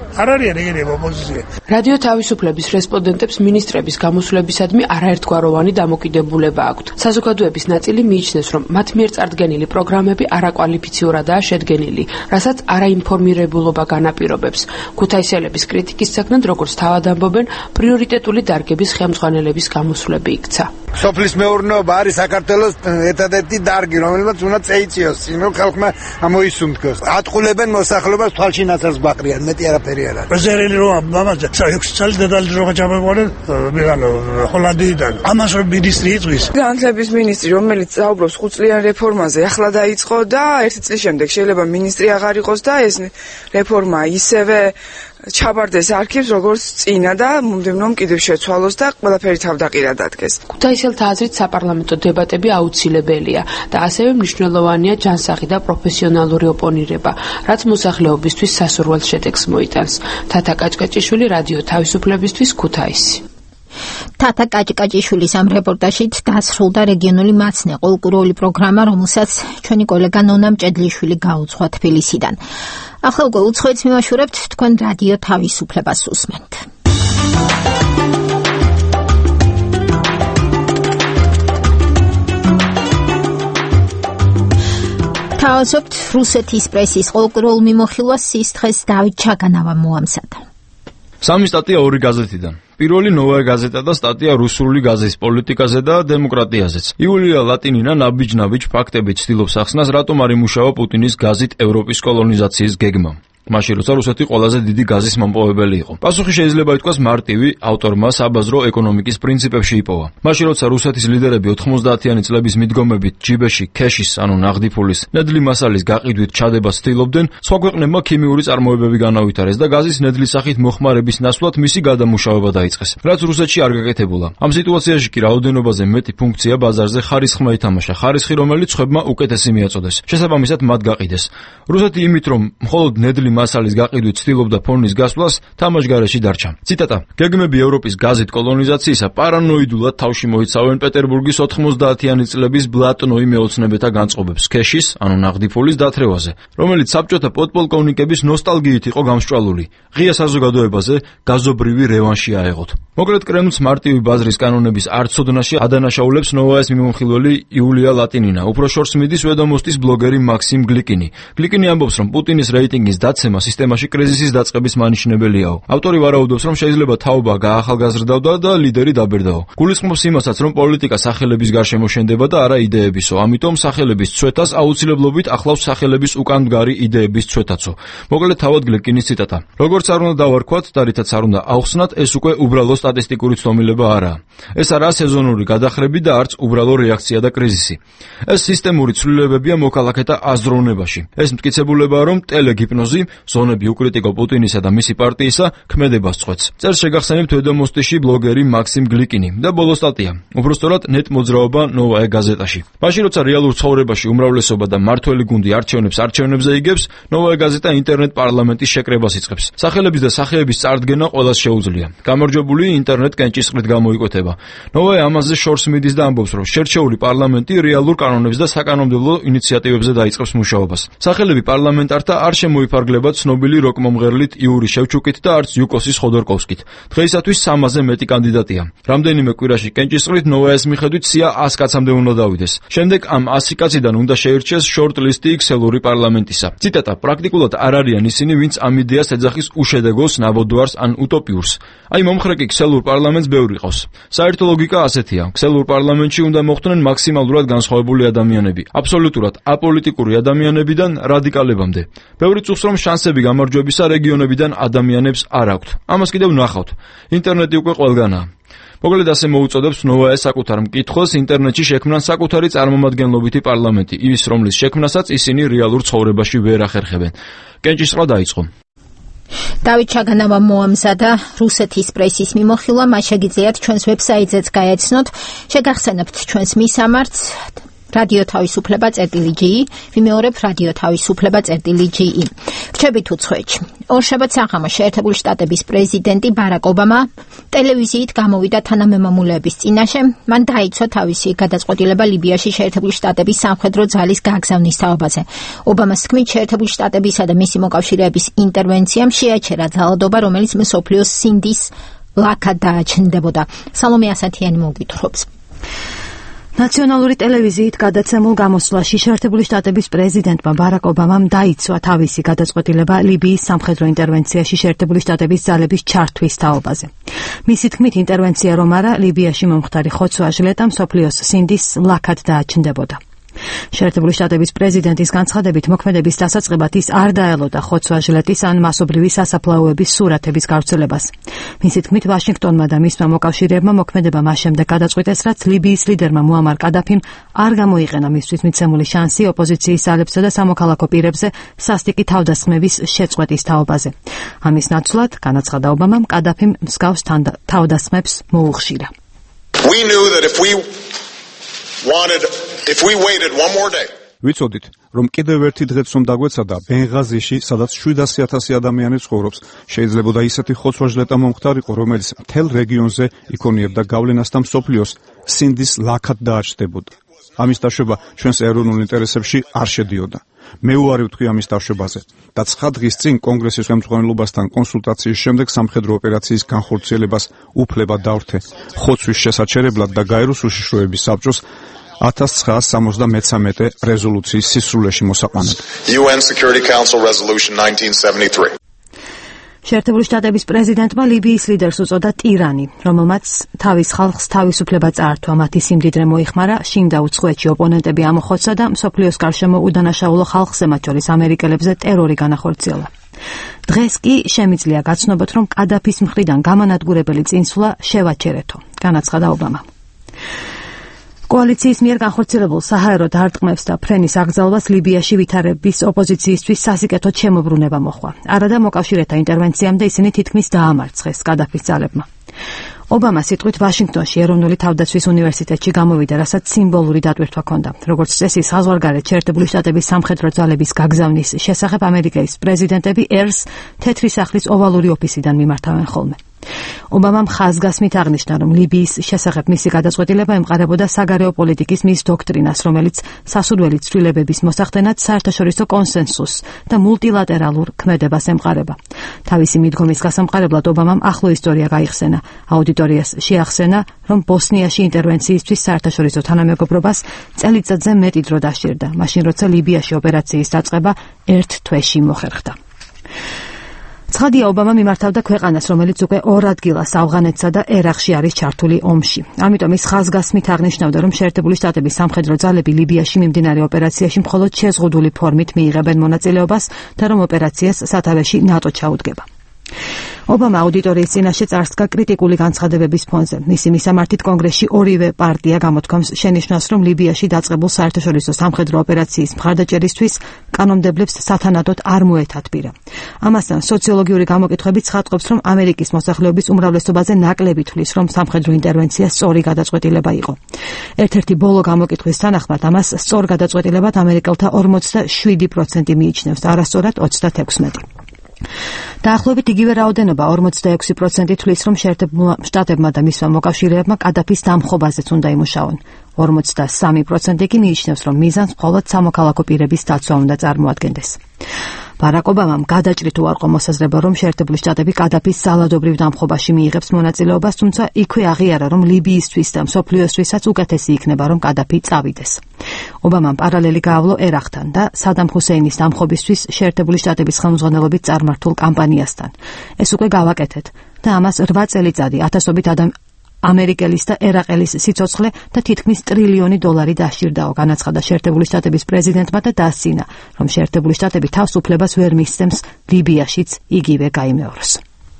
რადიო თავისუფლების რესპონდენტებს მინისტრების გამოსვლებისადმი არაერთგვაროვანი დამოკიდებულება აქვთ. საზოგადოების ნაწილი მიიჩნევს, რომ მათ მიერ წარდგენილი პროგრამები არაკვალიფიციურადაა შედგენილი, რასაც არაინფორმირებულობა განაპირობებს. ქუთაისელების კრიტიკის საგნად, როგორც თავად ამბობენ, პრიორიტეტული დარგების ხელმძღვანელების გამოსვლები იქცა. სოფლის მეურნეობა არის საქართველოს ერთადერთი დარგი, რომელმაც უნდა წეიწიოს, რომ ხალხმა ამოისუნთქოს. ატყულებენ მოსახლეობას თვალში ნაცარს ბაყრიან, მეტი არაფერი არ არის. პრეზერელი რომ ამაზე ექვსი წელი დედალი რო ჩამეყოლე, მეგანო ჰოლანდიიდან. ამას რომ მინისტრი იწვის. განათლების მინისტრი, რომელიც საუბრობს ხუთწლიან რეფორმაზე, ახლა დაიწყო და ერთი წლის შემდეგ შეიძლება მინისტრი აღარ იყოს და ეს რეფორმა ისევე ჩაბარდეს არქივს როგორც წინა და მომდევნო კიდევ შეცვალოს და ყველაფერი თავდაყირა დადგეს. ქუთაისელთა აზრით საპარლამენტო დებატები აუცილებელია და ასევე მნიშვნელოვანია ჯანსაღი და პროფესიონალური ოპონირება, რაც მოსახლეობისთვის სასურველ შედეგს მოიტანს. თათა კაჭკაჭიშვილი, რადიო თავისუფლებისთვის, ქუთაისი. თათა კაჭკაჭიშვილის ამ რეპორტაჟით დასრულდა რეგიონული მაცნე, ყოველკვირეული პროგრამა, რომელსაც ჩვენი კოლეგა ნონა მჭედლიშვილი გაუძღვა თბილისიდან. ახლა უკვე უცხოეთს მიმაშურებთ, თქვენ რადიო თავისუფლებას უსმენთ. თავაზობთ რუსეთის პრესის ყოლკრულ მიმოხილვას სისხლის დავით ჩაგანავა მოამზადა. სამი სტატია ორი გაზეთიდან. პირველი ნოვაია გაზეტა და სტატია რუსული გაზეთის პოლიტიკაზე და დემოკრატიაზეც. იულია ლატინინა ნაბიჯ-ნაბიჯ ფაქტებით ცდილობს ახსნას, რატომ არ იმუშავა პუტინის გაზით ევროპის კოლონიზაციის გეგმა. მაშინ როცა რუსეთი ყველაზე დიდი გაზის მომპოვებელი იყო. პასუხი შეიძლება ითქვას მარტივი, ავტორმა საბაზრო ეკონომიკის პრინციპებში იპოვა. მაშინ როცა რუსეთის ლიდერები ოთხმოცდაათიანი წლების მიდგომებით ჯიბეში ქეშის, ანუ ნაღდი ფულის, ნედლი მასალის გაყიდვით ჩადებას ცდილობდნენ, სხვა ქვეყნებმა ქიმიური წარმოებები განავითარეს და გაზის ნედლი სახით მოხმარების ნაცვლად მისი გადამუშავება დაიწყეს. რაც რუსეთში არ გაკეთებულა. ამ სიტუაციაში კი რაოდენობაზე მეტი ფუნქცია ბაზარზე ხარისხმა ითამაშა, ხარისხი რომელიც ხვებმა უკეთესი მიაწოდეს. შესაბამისად მათ გაყიდეს. რუსეთი იმით რომ მხოლოდ ნედლი მასალის გაყიდვით ცდილობდა ფონის გასვლას, თამაშგარეში დარჩა. ციტატა: გეგმები ევროპის გაზით კოლონიზაციისა პარანოიდულად თავში მოიცავენ პეტერბურგის ოთხმოცდაათიანი წლების ბლატნოი მეოცნებეთა განწყობებს ქეშის, ანუ ნაღდი ფულის დათრევაზე, რომელიც საბჭოთა პოდპოლკოვნიკების ნოსტალგიით იყო გამსჭვალული. ღია საზოგადოებაზე გაზობრივი რევანში აეღოთ. მოკლედ კრემლს მარტივი ბაზრის კანონების არცოდნაში ადანაშაულებს ნოვაიას მიმომხილველი იულია ლატინინა, უფრო შორს მიდის ვედომოსტის ბლოგერი მაქსიმ გლიკინი. გლიკინი ამბობს, რომ პუტინის რეიტინგის დაცემა სისტემაში კრიზისის დაწყების მანიშნებელიაო. ავტორი ვარაუდობს, რომ შეიძლება თაობა გაახალგაზრდავდა და ლიდერი დაბერდაო. გულისხმობს იმასაც, რომ პოლიტიკა სახელების გარშემო შენდება და არა იდეებისო. ამიტომ სახელების ცვეთას აუცილებლობით ახლავს სახელების უკან მდგარი იდეების ცვეთაცო. მოკლედ თავად გლიკინის ციტატა. როგორც არ უნდა დავარქვათ და რითაც არ უნდა აუხსნათ, ეს უკვე უბრალო სტატისტიკური ცდომილება არაა. ეს არაა სეზონური გადახრები და არც უბრალო რეაქცია და კრიზისი. ეს სისტემური ცვლილებებია მოქალაქეთა აზროვნებაში. ეს მტკიცებულებაა, რომ ტელეგიპნოზი, ზონები უკრიტიკო პუტინისა და მისი პარტიისა ქმედებას წვეთს. წერს შეგახსენებთ ვედომოსტიში ბლოგერი მაქსიმ გლიკინი და ბოლო სტატია. უბრალოდ ნეტ მოძრაობა ნოვაია გაზეტაში. მაშინ როცა რეალურ ცხოვრებაში უმრავლესობა და მართველი გუნდი არჩევნებს არჩევნებზე იგებს, ნოვაია გაზეტა ინტერნეტ პარლამენტის შეკრებას იწყებს. სახელების და სახეების წარდგენა ყველას შეუძლია. გამარჯვებული ინტერნეტ კენჭისყრით გამოიკვეთება. ნოვაია ამაზე შორს მიდის და ამბობს, რომ შერჩეული პარლამენტი რეალურ კანონებს და საკანონმდებლო ინიციატივებზე დაიწყებს მუშაობას. სახელები პარლამენტართა არ შემოიფარგლება ცნობილი როკ-მომღერლით იური შევჩუკით და არც იუკოსის ხოდორკოვსკით. დღეისათვის სამაზე მეტი კანდიდატია. რამდენიმე კვირაში კენჭისყრით ნოვაიას მიხედვით სია ას კაცამდე უნდა დავიდეს. შემდეგ ამ ასი კაციდან უნდა შეირჩეს შორტ-ლისტი ქსელური პარლამენტისა. ციტატა: პრაქტიკულად არ არიან ისინი, ვინც ამ იდეას ეძახის უშედეგოს, ნაბოდვარს ან უტოპიურს. აი მომხრეკი ქსელურ პარლამენტს ბევრი ყავს. საერთო ლოგიკა ასეთია: ქსელურ პარლამენტში უნდა მოხვდნენ მაქსიმალურად განსხვავებული ადამიანები, აბსოლუტურად აპოლიტიკური ადამიანებიდან რადიკალებამდე. ბევრი წუხს რომ შანსები გამარჯვებისა რეგიონებიდან ადამიანებს არ აქვთ. ამას კიდევ ნახავთ. ინტერნეტი უკვე ყველგანაა. მოკლედ ასე მოუწოდებს ნოვაიას საკუთარ მკითხველს ინტერნეტში შექმნან საკუთარი წარმომადგენლობითი პარლამენტი, ის რომლის შექმნასაც ისინი რეალურ ცხოვრებაში ვერ ახერხებენ. კენჭისყრა დაიწყო. დავით ჩაგანავა მოამზადა რუსეთის პრესის მიმოხილვა, მას შეგიძლიათ ჩვენს ვებსაიტზეც გაეცნოთ. შეგახსენებთ ჩვენს მისამართს რადიო თავისუფლება წერტილი ჯი, ვიმეორებ რადიო თავისუფლება წერტილი ჯი. რჩებით უცხოეთში. ორშაბათს აღამო შეერთებული შტატების პრეზიდენტი ბარაკ ობამა ტელევიზიით გამოვიდა თანამემამულეების წინაშე. მან დაიცვა თავისი გადაწყვეტილება ლიბიაში შეერთებული შტატების სამხედრო ძალის გაგზავნის თაობაზე. ობამას თქმით, შეერთებული შტატებისა და მისი მოკავშირეების ინტერვენციამ შეაჩერა ძალადობა, რომელიც მსოფლიოს სინდის ლაქად დააჩნდებოდა. სალომე ასათიანი მოგვითხრობს. ნაციონალური ტელევიზიით გადაცემულ გამოსვლაში შეერთებული შტატების პრეზიდენტმა ბარაკ ობამამ დაიცვა თავისი გადაწყვეტილება ლიბიის სამხედრო ინტერვენციაში შეერთებული შტატების ძალების ჩართვის თაობაზე. მისი თქმით, ინტერვენცია რომ არა, ლიბიაში მომხდარი ხოცვა-ჟლეტა მსოფლიოს სინდის ლაქად დააჩნდებოდა. შეერთებული შტატების პრეზიდენტის განცხადებით, მოქმედების დასაწყებად ის არ დაელოდა ხოცვა-ჟლეტის ან მასობრივი სასაფლაოების სურათების გავრცელებას. მისი თქმით, ვაშინგტონმა და მისმა მოკავშირეებმა მოქმედება მას შემდეგ გადაწყვიტეს, რაც ლიბიის ლიდერმა მუამარ კადაფიმ არ გამოიყენა მისთვის მიცემული შანსი ოპოზიციის ძალებსა და სამოქალაქო პირებზე სასტიკი თავდასხმების შეწყვეტის თაობაზე. ამის ნაცვლად, განაცხადა ობამამ, კადაფიმ მსგავს თავდასხმებს მოუხშირა. We knew that if we wanted if we waited one more day ვიცოდით, რომ კიდევ ერთი დღეც რომ დაგვეცადა ბენღაზიში, სადაც შვიდასი ათასი ადამიანი ცხოვრობს, შეიძლებოდა ისეთი ხოცვა-ჟლეტა მომხდარიყო, რომელიც მთელ რეგიონზე იქონიებდა გავლენას და მსოფლიოს სინდის ლაქად დააჩნდებოდა. ამის დაშვება ჩვენს ეროვნულ ინტერესებში არ შედიოდა. მე უარი ვთქვი ამის დაშვებაზე და ცხა დღის წინ კონგრესის ხელმძღვანელობასთან კონსულტაციის შემდეგ სამხედრო ოპერაციის განხორციელებას უფლება დავრთე ხოცვის შესაჩერებლად და გაეროს უშიშროების საბჭოს ათას ცხრაას სამოცდამეცამეტე რეზოლუციის სისრულეში მოსაყვანად. U N Security Council Resolution nineteen seventy-three. შეერთებული შტატების პრეზიდენტმა ლიბიის ლიდერს უწოდა ტირანი, რომელმაც თავის ხალხს თავისუფლება წაართვა, მათი სიმდიდრე მოიხმარა, შინ და უცხოეთში ოპონენტები ამოხოცა და მსოფლიოს გარშემო udანაშაულო ხალხზე, მათ შორის ამერიკელებზე ტერორი განახორციელა. დღეს კი შემიძლია გაცნობოთ, რომ კადაფის მხრიდან გამანადგურებელი წინსვლა შევაჩერეთო, განაცხადა ობამა. კოალიციის მიერ განხორციელებულ საჰაერო დარტყმებს და ფრენის აკრძალვას ლიბიაში ვითარების ოპოზიციისთვის სასიკეთოდ შემოbrunება მოხდა. არადა მოკავშირეთა ინტერვენციამდე ისინი თითქმის დაამარცხეს კადაფის ძალებმა. ობამა სიტყვით ვაშინგტონში ეროვნული თავდაცვის უნივერსიტეტში გამოვიდა, რასაც სიმბოლური დატვირთვა ჰქონდა. როგორც წესი, საზღვარგარეთ შეერთებული შტატების სამხედრო ძალების გაგზავნის შესახებ ამერიკის პრეზიდენტები ერს თეთრი სახლის ოვალური ოფისიდან მიმართავენ ხოლმე. ობამამ ხაზგასმით აღნიშნა, რომ ლიბიის შესახებ მისი გადაწყვეტილება ემყარებოდა საგარეო პოლიტიკის მის დოქტრინას, რომელიც სასურველი ცვლილებების მოსახდენად საერთაშორისო კონსენსუსს და მულტილატერალურ ქმედებას ემყარება. თავისი მიდგომის გასამყარებლად ობამამ ახლო ისტორია გაიხსენა. აუდიტორიას შეახსენა, რომ ბოსნიაში ინტერვენციისთვის საერთაშორისო თანამეგობრობას წელიწადზე მეტი დრო დასჭირდა, მაშინ როცა ლიბიაში ოპერაციის დაწყება ერთ თვეში მოხერხდა. ცხადია, ობამა მიმართავდა ქვეყანას, რომელიც უკვე ორ ადგილას ავღანეთსა და ერაყში არის ჩართული ომში. ამიტომ ის ხაზგასმით აღნიშნავდა, რომ შეერთებული შტატების სამხედრო ძალები ლიბიაში მიმდინარე ოპერაციაში მხოლოდ შეზღუდული ფორმით მიიღებენ მონაწილეობას და რომ ოპერაციას სათავეში ნატო ჩაუდგება. ობამა აუდიტორიის წინაშე წარსდგა კრიტიკული განცხადებების ფონზე. მისი მისამართით კონგრესში ორივე პარტია გამოთქვამს შენიშვნას, რომ ლიბიაში დაწყებულ საერთაშორისო სამხედრო ოპერაციის მხარდაჭერისთვის კანონმდებლებს სათანადოდ არ მოეთათბირა. ამასთან სოციოლოგიური გამოკითხვები ცხადყოფს, რომ ამერიკის მოსახლეობის უმრავლესობაზე ნაკლები თვლის, რომ სამხედრო ინტერვენცია სწორი გადაწყვეტილება იყო. ერთ-ერთი ბოლო გამოკითხვის თანახმად ამას სწორ გადაწყვეტილებად ამერიკელთა ორმოცდაშვიდი პროცენტი მიიჩნევს, არასწორად ოცდათექვსმეტი. დაახლოებით იგივე რაოდენობა ორმოცდაექვსი პროცენტი თვლის, რომ შეერთებულმა შტატებმა და მისმა მოკავშირეებმა კადაფის დამხობაზეც უნდა იმუშაონ. ორმოცდასამი პროცენტი კი მიიჩნევს, რომ მიზანს მხოლოდ სამოქალაქო პირების დაცვა უნდა წარმოადგენდეს. ბარაკ ობამამ გადაჭრით უარყო მოსაზრება, რომ შეერთებული შტატები კადაფის ძალადობრივ დამხობაში მიიღებს მონაწილეობას, თუმცა იქვე აღიარა, რომ ლიბიისთვის და მსოფლიოსთვისაც უკეთესი იქნება, რომ კადაფი წავიდეს. ობამამ პარალელი გაავლო ერაყთან და სადამ ჰუსეინის დამხობისთვის შეერთებული შტატების ხელმძღვანელობით წარმართულ კამპანიასთან. ეს უკვე გავაკეთეთ და ამას რვა წელიწადი ათასობით ადამიანი ამერიკელის და ერაყელის სიცოცხლე და თითქმის ტრილიონი დოლარი დასჭირდაო, განაცხადა შეერთებული შტატების პრეზიდენტმა და დასცინა, რომ შეერთებული შტატები თავს უფლებას ვერ მისცემს ლიბიაშიც იგივე გაიმეოროს.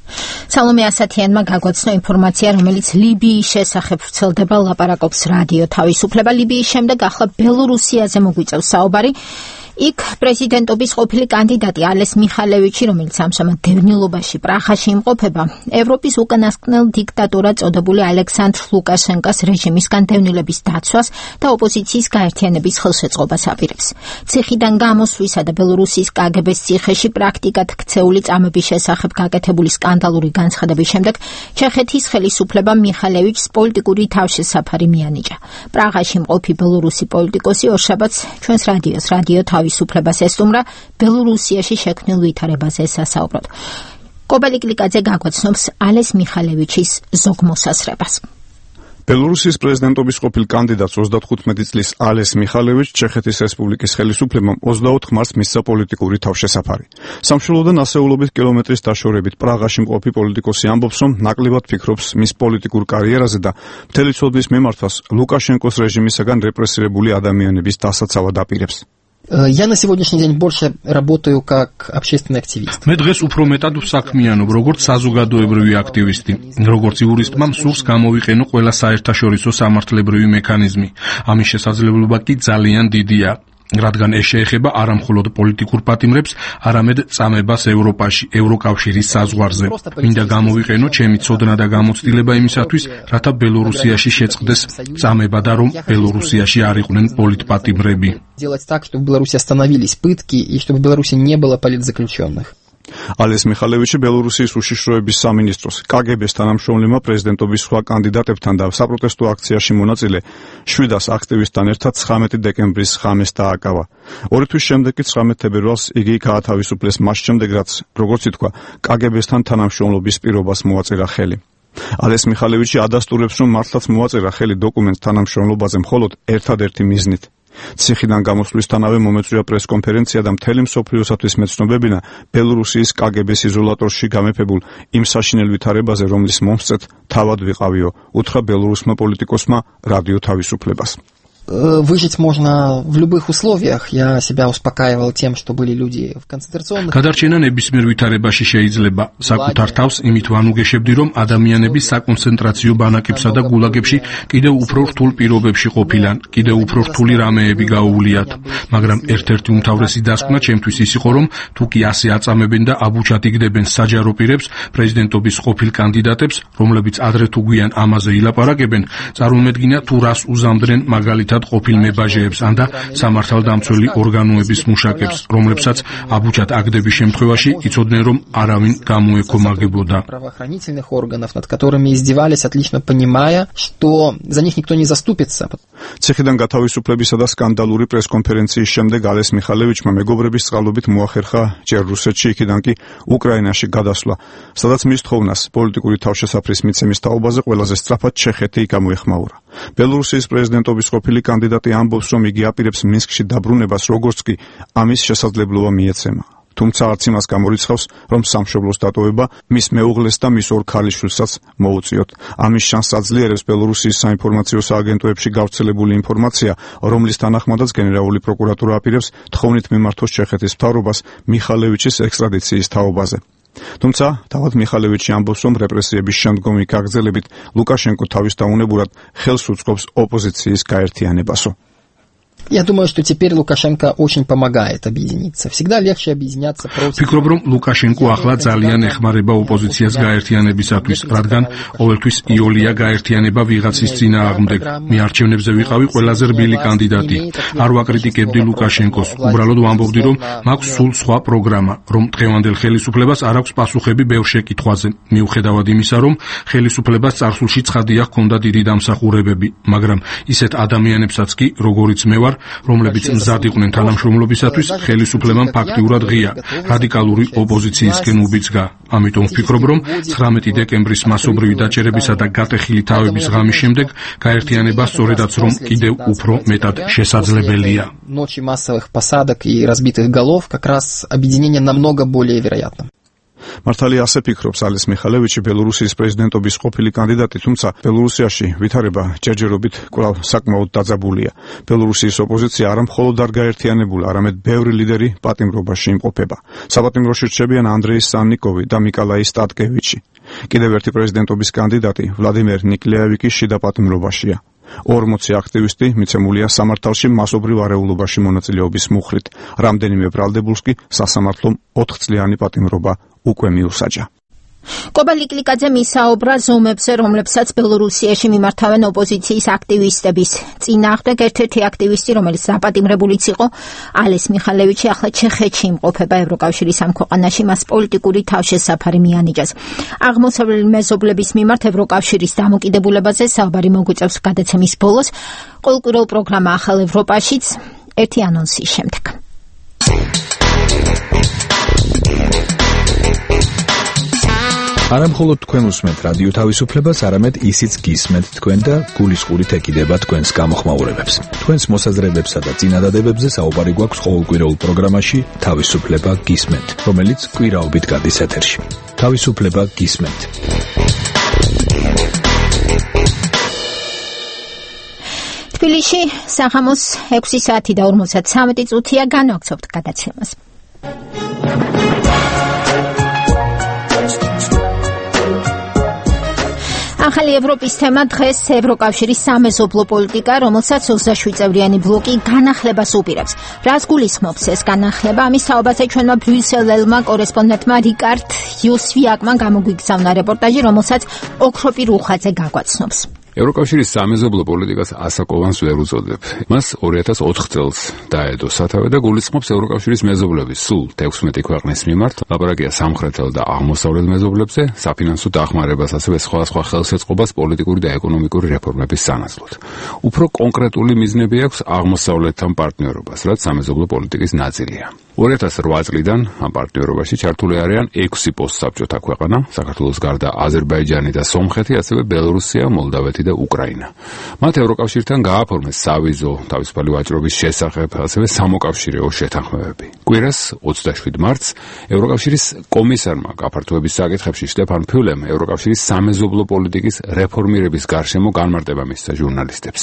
სალომე ასათიანმა გაგვაცნო ინფორმაცია, რომელიც ლიბიის შესახებ ვრცელდება, ლაპარაკობს რადიო თავისუფლება. ლიბიის შემდეგ ახლა ბელორუსიაზე მოგვიწევს საუბარი. იქ პრეზიდენტობის ყოფილი კანდიდატი ალეს მიხალევიჩი, რომელიც ამჟამად დევნილობაში პრაღაში იმყოფება, ევროპის უკანასკნელ დიქტატორად წოდებული ალექსანდრ ლუკაშენკოს რეჟიმისგან დევნილების დაცვას და ოპოზიციის გაერთიანების ხელშეწყობას აპირებს. ციხიდან გამოსვლისა და ბელორუსიის კაგებეს ციხეში პრაქტიკად ქცეული წამების შესახებ გაკეთებული სკანდალური განცხადების შემდეგ ჩეხეთის ხელისუფლებამ მიხალევიჩს პოლიტიკური თავშესაფარი მიანიჭა. პრაღაში მყოფი ბელორუსი პოლიტიკოსი ორშაბათს ჩვენს რადიოს რადიო თავისუფლებას ესტუმრა ბელორუსიაში შექმნილ ვითარებაზე სასაუბროდ. კობელი კლიკაძე გაგვაცნობს ალეს მიხალევიჩის ზოგმოსაზრებას. ბელორუსის პრეზიდენტობის ყოფილ კანდიდატს ოცდათხუთმეტი წლის ალეს მიხალევიჩს ჩეხეთის რესპუბლიკის ხელისუფლებამ ოცდაოთხ მარტს მისცა პოლიტიკური თავშესაფარი. სამშობლოდან ასეულობით კილომეტრის დაშორებით პრაღაში მყოფი პოლიტიკოსი ამბობს, რომ ნაკლებად ფიქრობს მის პოლიტიკურ კარიერაზე და მთელი ცოდვის მიმართვას ლუკაშენკოს რეჟიმისაგან რეპრესირებული ადამიანების დასაცავად აპირებს. Я на сегодняшний день больше работаю как общественный активист. მე დღეს უფრო მეტად ვსაქმიანობ როგორც საზოგადოებრივი აქტივისტი. როგორც იურისტმა მსურს გამოვიყენო ყველა საერთაშორისო სამართლებრივი მექანიზმი. ამის შესაძლებლობა კი ძალიან დიდია. რადგან ეს შეეხება არა მხოლოდ პოლიტიკურ პატიმრებს, არამედ წამებას ევროპაში, ევროკავშირის საზღვარზე. მინდა გამოვიყენო ჩემი ცოდნა და გამოცდილება იმისათვის, რათა ბელორუსიაში შეწყდეს წამება და რომ ბელორუსიაში არ იყვნენ პოლიტპატიმრები. Делать так, чтобы в Беларуси остановились пытки и чтобы в Беларуси не было политзаключенных. ალეს მიხალევიჩი ბელორუსიის უშიშროების სამინისტროს კაგებეს თანამშრომლმა პრეზიდენტობის სხვა კანდიდატებთან და საპროტესტო აქციაში მონაწილე შვიდას აქტივისტთან ერთად ცხრამეტი დეკემბრის ღამეს დააკავა. ორი თვის შემდეგ კი ცხრამეტ თებერვალს იგი გაათავისუფლეს მას შემდეგ, რაც როგორც ითქვა, კაგებესთან თანამშრომლობის პირობას მოაწერა ხელი. ალეს მიხალევიჩი ადასტურებს, რომ მართლაც მოაწერა ხელი დოკუმენტს თანამშრომლობაზე მხოლოდ ერთადერთი მიზნით. ციხიდან გამოსვლისთანავე მომეწვია პრესკონფერენცია და მთელი მსოფლიოსათვის მეცნობებინა ბელორუსიის კაგებეს იზოლატორში გამეფებულ იმ საშინელ ვითარებაზე, რომლის მომსწრეთ თავად ვიყავიო, უთხრა ბელორუსმა პოლიტიკოსმა რადიო თავისუფლებას. Выжить можно в любых условиях. Я себя успокаивал тем, что были люди в концентрационных. გადარჩენა ნებისმიერ ვითარებაში შეიძლება. საკუთარ თავს იმით ვანუგეშებდი, რომ ადამიანები საკონცენტრაციო ბანაკებსა და გულაგებში კიდევ უფრო რთულ პირობებში ყოფილან, კიდევ უფრო რთული რამეები გაუვლიათ. მაგრამ ერთ-ერთი უმთავრესი დასკვნა ჩემთვის ის იყო, რომ თუ კი ასე აწამებენ და აბუჩად იგდებენ საჯარო პირებს, პრეზიდენტობის ყოფილ კანდიდატებს, რომლებიც ადრე თუ გვიან ამაზე ილაპარაკებენ, წარმოუდგინა თუ რას უზამდნენ მაგალითად ყოფილ მებაჟეებს ან და სამართალდამცველი ორგანოების მუშაკებს, რომლებსაც აბუჩად აგდების შემთხვევაში იცოდნენ, რომ არავინ გამოეკომაგებოდა. Правоохранительных органов, над которыми издевались, отлично понимая, что за них никто не заступится. ციხიდან გათავისუფლებისა და სკანდალური პრესკონფერენციის შემდეგ ალეს მიხალევიჩმა მეგობრების წყალობით მოახერხა ჯერ რუსეთში, იქიდან კი უკრაინაში გადასვლა, სადაც მის თხოვნას პოლიტიკური თავშესაფრის მიცემის თაობაზე ყველაზე სწრაფად ჩეხეთი გამოეხმაურა. ბელორუსიის პრეზიდენტობის ყოფილი კანდიდატი ამბობს, რომ იგი აპირებს მინსკში დაბრუნებას, როგორც კი ამის შესაძლებლობა მიეცემა. თუმცა არც იმას გამორიცხავს, რომ სამშობლოს დატოვება მის მეუღლეს და მის ორ ქალიშვილსაც მოუწიოთ. ამის შანსს აძლიერებს ბელორუსიის საინფორმაციო სააგენტოებში გავრცელებული ინფორმაცია, რომლის თანახმადაც გენერალური პროკურატურა აპირებს თხოვნით მიმართოს ჩეხეთის მთავრობას მიხალევიჩის ექსტრადიციის თაობაზე. თუმცა თავად მიხალევიჩი ამბობს, რომ რეპრესიების შემდგომი გაგრძელებით ლუკაშენკო თავის დაუნებურად ხელს უწყობს ოპოზიციის გაერთიანებასო. Я думаю, что теперь Лукашенко очень помогает объединиться. Всегда легче объединяться против. Фიქრობ, რომ ლუკაშენკო ახლა ძალიან ეხმარება ოპოზიციას გაერთიანებისათვის, რადგან ყოველთვის იოლია გაერთიანება ვიღაცის წინააღმდეგ. მიარჩევნებზე ვიყავი ყველაზე რბილი კანდიდატი. არ ვაკრიტიკებდი ლუკაშენკოს, უბრალოდ ვამბობდი, რომ მაქვს სულ სხვა პროგრამა, რომ დღევანდელ ხელისუფლებას არ აქვს პასუხები ბევრ შეკითხვაზე. მიუხედავად იმისა, რომ ხელისუფლებას წარსულში ცხადია ჰქონდა დიდი დამსახურებები, მაგრამ ისეთ ადამიანებსაც კი, როგორიც მე ვარ, რომლებიც მზად იყვნენ თანამშრომლობისათვის, ხელისუფლებამ ფაქტიურად ღია რადიკალური ოპოზიციისკენ უბიძგა. ამიტომ ვფიქრობ, რომ ცხრამეტი დეკემბრის მასობრივი დაჭერებისა და გატეხილი თავების ღამის შემდეგ გაერთიანება სწორედაც რომ კიდევ უფრო მეტად შესაძლებელია. Ночи массовых посадок и разбитых голов как раз объединение намного более вероятно. მართალია ასე ფიქრობს ალეს მიხალევიჩი, ბელორუსიის პრეზიდენტობის ყოფილი კანდიდატი, თუმცა ბელორუსიაში ვითარება ჯერჯერობით კვლავ საკმაოდ დაძაბულია. ბელორუსიის ოპოზიცია არა მხოლოდ არ გაერთიანებულა, არამედ ბევრი ლიდერი პატიმრობაში იმყოფება. საპატიმროში რჩებიან ანდრეი სანნიკოვი და მიკოლაი სტატკევიჩი. კიდევ ერთი პრეზიდენტობის კანდიდატი ვლადიმერ ნიკლეევი კი შიდა პატიმრობაშია. ორმოცი აქტივისტი მიცემულია სამართალში მასობრივ არეულობაში მონაწილეობის მუხლით. რამდენიმე ბრალდებულს კი სასამართლომ ოთხწლიანი პატიმრობა უკვე მიუსაჯა. კობალიკლიკაძე მისაუბრა ზომებზე, რომლებსაც ბელორუსიაში მიმართავენ ოპოზიციის აქტივისტების წინააღმდეგ. ერთ-ერთი აქტივისტი, რომელიც დაპატიმრებულიც იყო, ალეს მიხალევიჩი, ახლა ჩეხეთში იმყოფება ევროკავშირის ამ ქვეყანაში, მას პოლიტიკური თავშესაფარი მიანიჭეს. აღმოსავლელი მეზობლების მიმართ ევროკავშირის დამოკიდებულებაზე საუბარი მოგვიწევს გადაცემის ბოლოს. ყოველკვირეულ პროგრამა ახალ ევროპაშიც ერთი ანონსის შემდეგ. არა მხოლოდ თქვენ უსმენთ რადიო თავისუფლებას, არამედ ისიც გისმენთ თქვენ და გულისყურით ეკიდება თქვენს გამოხმაურებებს. თქვენს მოსაზრებებსა და წინადადებებზე საუბარი გვაქვს ყოველკვირეულ პროგრამაში თავისუფლება გისმენთ, რომელიც კვირაობით გადის ეთერში. თავისუფლება გისმენთ. თბილისში საღამოს ექვსი საათი და ორმოცდათრამეტი წუთია, განვაგრძობთ გადაცემას. ახალი ევროპის თემა დღეს ევროკავშირის სამეზობლო პოლიტიკა, რომელსაც ოცდაშვიდ წევრიანი ბლოკი განახლებას უპირებს. რას გულისხმობს ეს განახლება? ამის თაობაზე ჩვენმა ბრიუსელელმა კორესპონდენტმა რიკარდ იოსვიაკმა გამოგვიგზავნა რეპორტაჟი, რომელსაც ოქროპირ უხაძე გაგვაცნობს. ევროკავშირის სამეზობლო პოლიტიკას ასაკოვანს ვერ უწოდებ. მას ორი ათას ოთხ წელს დაედო სათავე და გულისხმობს ევროკავშირის მეზობლების სულ თექვსმეტი ქვეყნის მიმართ. ლაპარაკია სამხრეთელ და აღმოსავლეთ მეზობლებზე, საფინანსო დახმარებას, ასევე სხვადასხვა ხელშეწყობას პოლიტიკური და ეკონომიკური რეფორმების სანაცვლოდ. უფრო კონკრეტული მიზნები აქვს აღმოსავლეთთან პარტნიორობას, რაც სამეზობლო პოლიტიკის ნაწილია. ორი ათას ოთხ წლიდან ამ პარტნიორობაში ჩართული არიან ექვსი პოსტსაბჭოთა ქვეყანა, საქართველოს გარდა აზერბაიჯანი და სომხეთი, ასევე ბელორუსია, მოლდავეთი და უკრაინა. მათ ევროკავშირთან გააფორმეს სავიზო თავისუფალი ვაჭრობის შესახებ, ასევე სამოკავშირეო შეთანხმებები. კვირას ოცდაშვიდ მარტს ევროკავშირის კომისარმა გაფართოების საკითხებში შტეფან ფიულემ ევროკავშირის სამეზობლო პოლიტიკის რეფორმირების გარშემო განმარტება მისცა ჟურნალისტებს.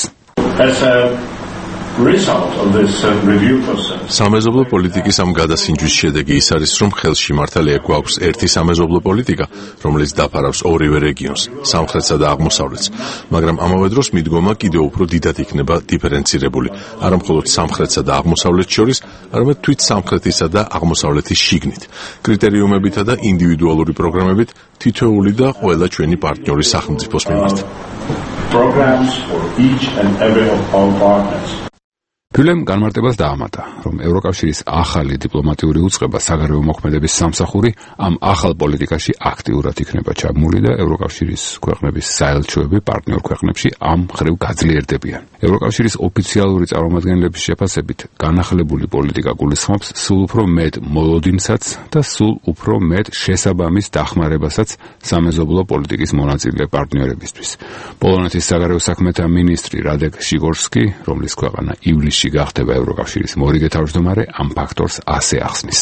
სამეზობლო პოლიტიკის ამ გადასინჯვის შედეგი ის არის, რომ ხელში მართალია გვაქვს ერთი სამეზობლო პოლიტიკა, რომელიც დაფარავს ორივე რეგიონს, სამხრეთსა და აღმოსავლეთს, მაგრამ ამავე დროს მიდგომა კიდევ უფრო დიდად იქნება დიფერენცირებული, არა მხოლოდ სამხრეთსა და აღმოსავლეთს შორის, არამედ თვით სამხრეთისა და აღმოსავლეთის შიგნით, კრიტერიუმებითა და ინდივიდუალური პროგრამებით თითოეული და ყველა ჩვენი პარტნიორის სახელმწიფოს მიმართ. Programs for each and every of our partners. ფიულემ განმარტებას დაამატა, რომ ევროკავშირის ახალი დიპლომატიური უწყება საგარეო მოქმედების სამსახური ამ ახალ პოლიტიკაში აქტიურად იქნება ჩაბმული და ევროკავშირის ქვეყნების საელჩოები პარტნიორ ქვეყნებში ამ მხრივ გაძლიერდებიან. ევროკავშირის ოფიციალური წარმომადგენლების შეფასებით, განახლებული პოლიტიკა გულისხმობს სულ უფრო მეტ მოლოდინსაც და სულ უფრო მეტ შესაბამის დახმარებასაც სამეზობლო პოლიტიკის მონაწილე პარტნიორებისთვის. პოლონეთის საგარეო საქმეთა მინისტრი რადეკ შიგორსკი, რომლის ქვეყანა ივლისში გახდება ევროკავშირის მორიგე თავმჯდომარე, ამ ფაქტორს ასე ახსნის.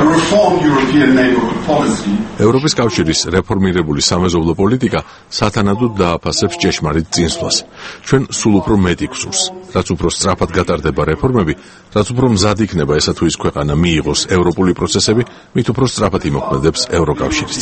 ევროპის კავშირის რეფორმირებული სამეზობლო პოლიტიკა სათანადოდ დააფასებს ჭეშმარიტ წინსვლას. ჩვენ სულ უფრო მეტი გვსურს, რაც უფრო სწრაფად გატარდება რეფორმები, რაც უფრო მზად იქნება ესა თუ ის ქვეყანა მიიღოს ევროპული პროცესები, მით უფრო სწრაფად იმოქმედებს ევროკავშირიც.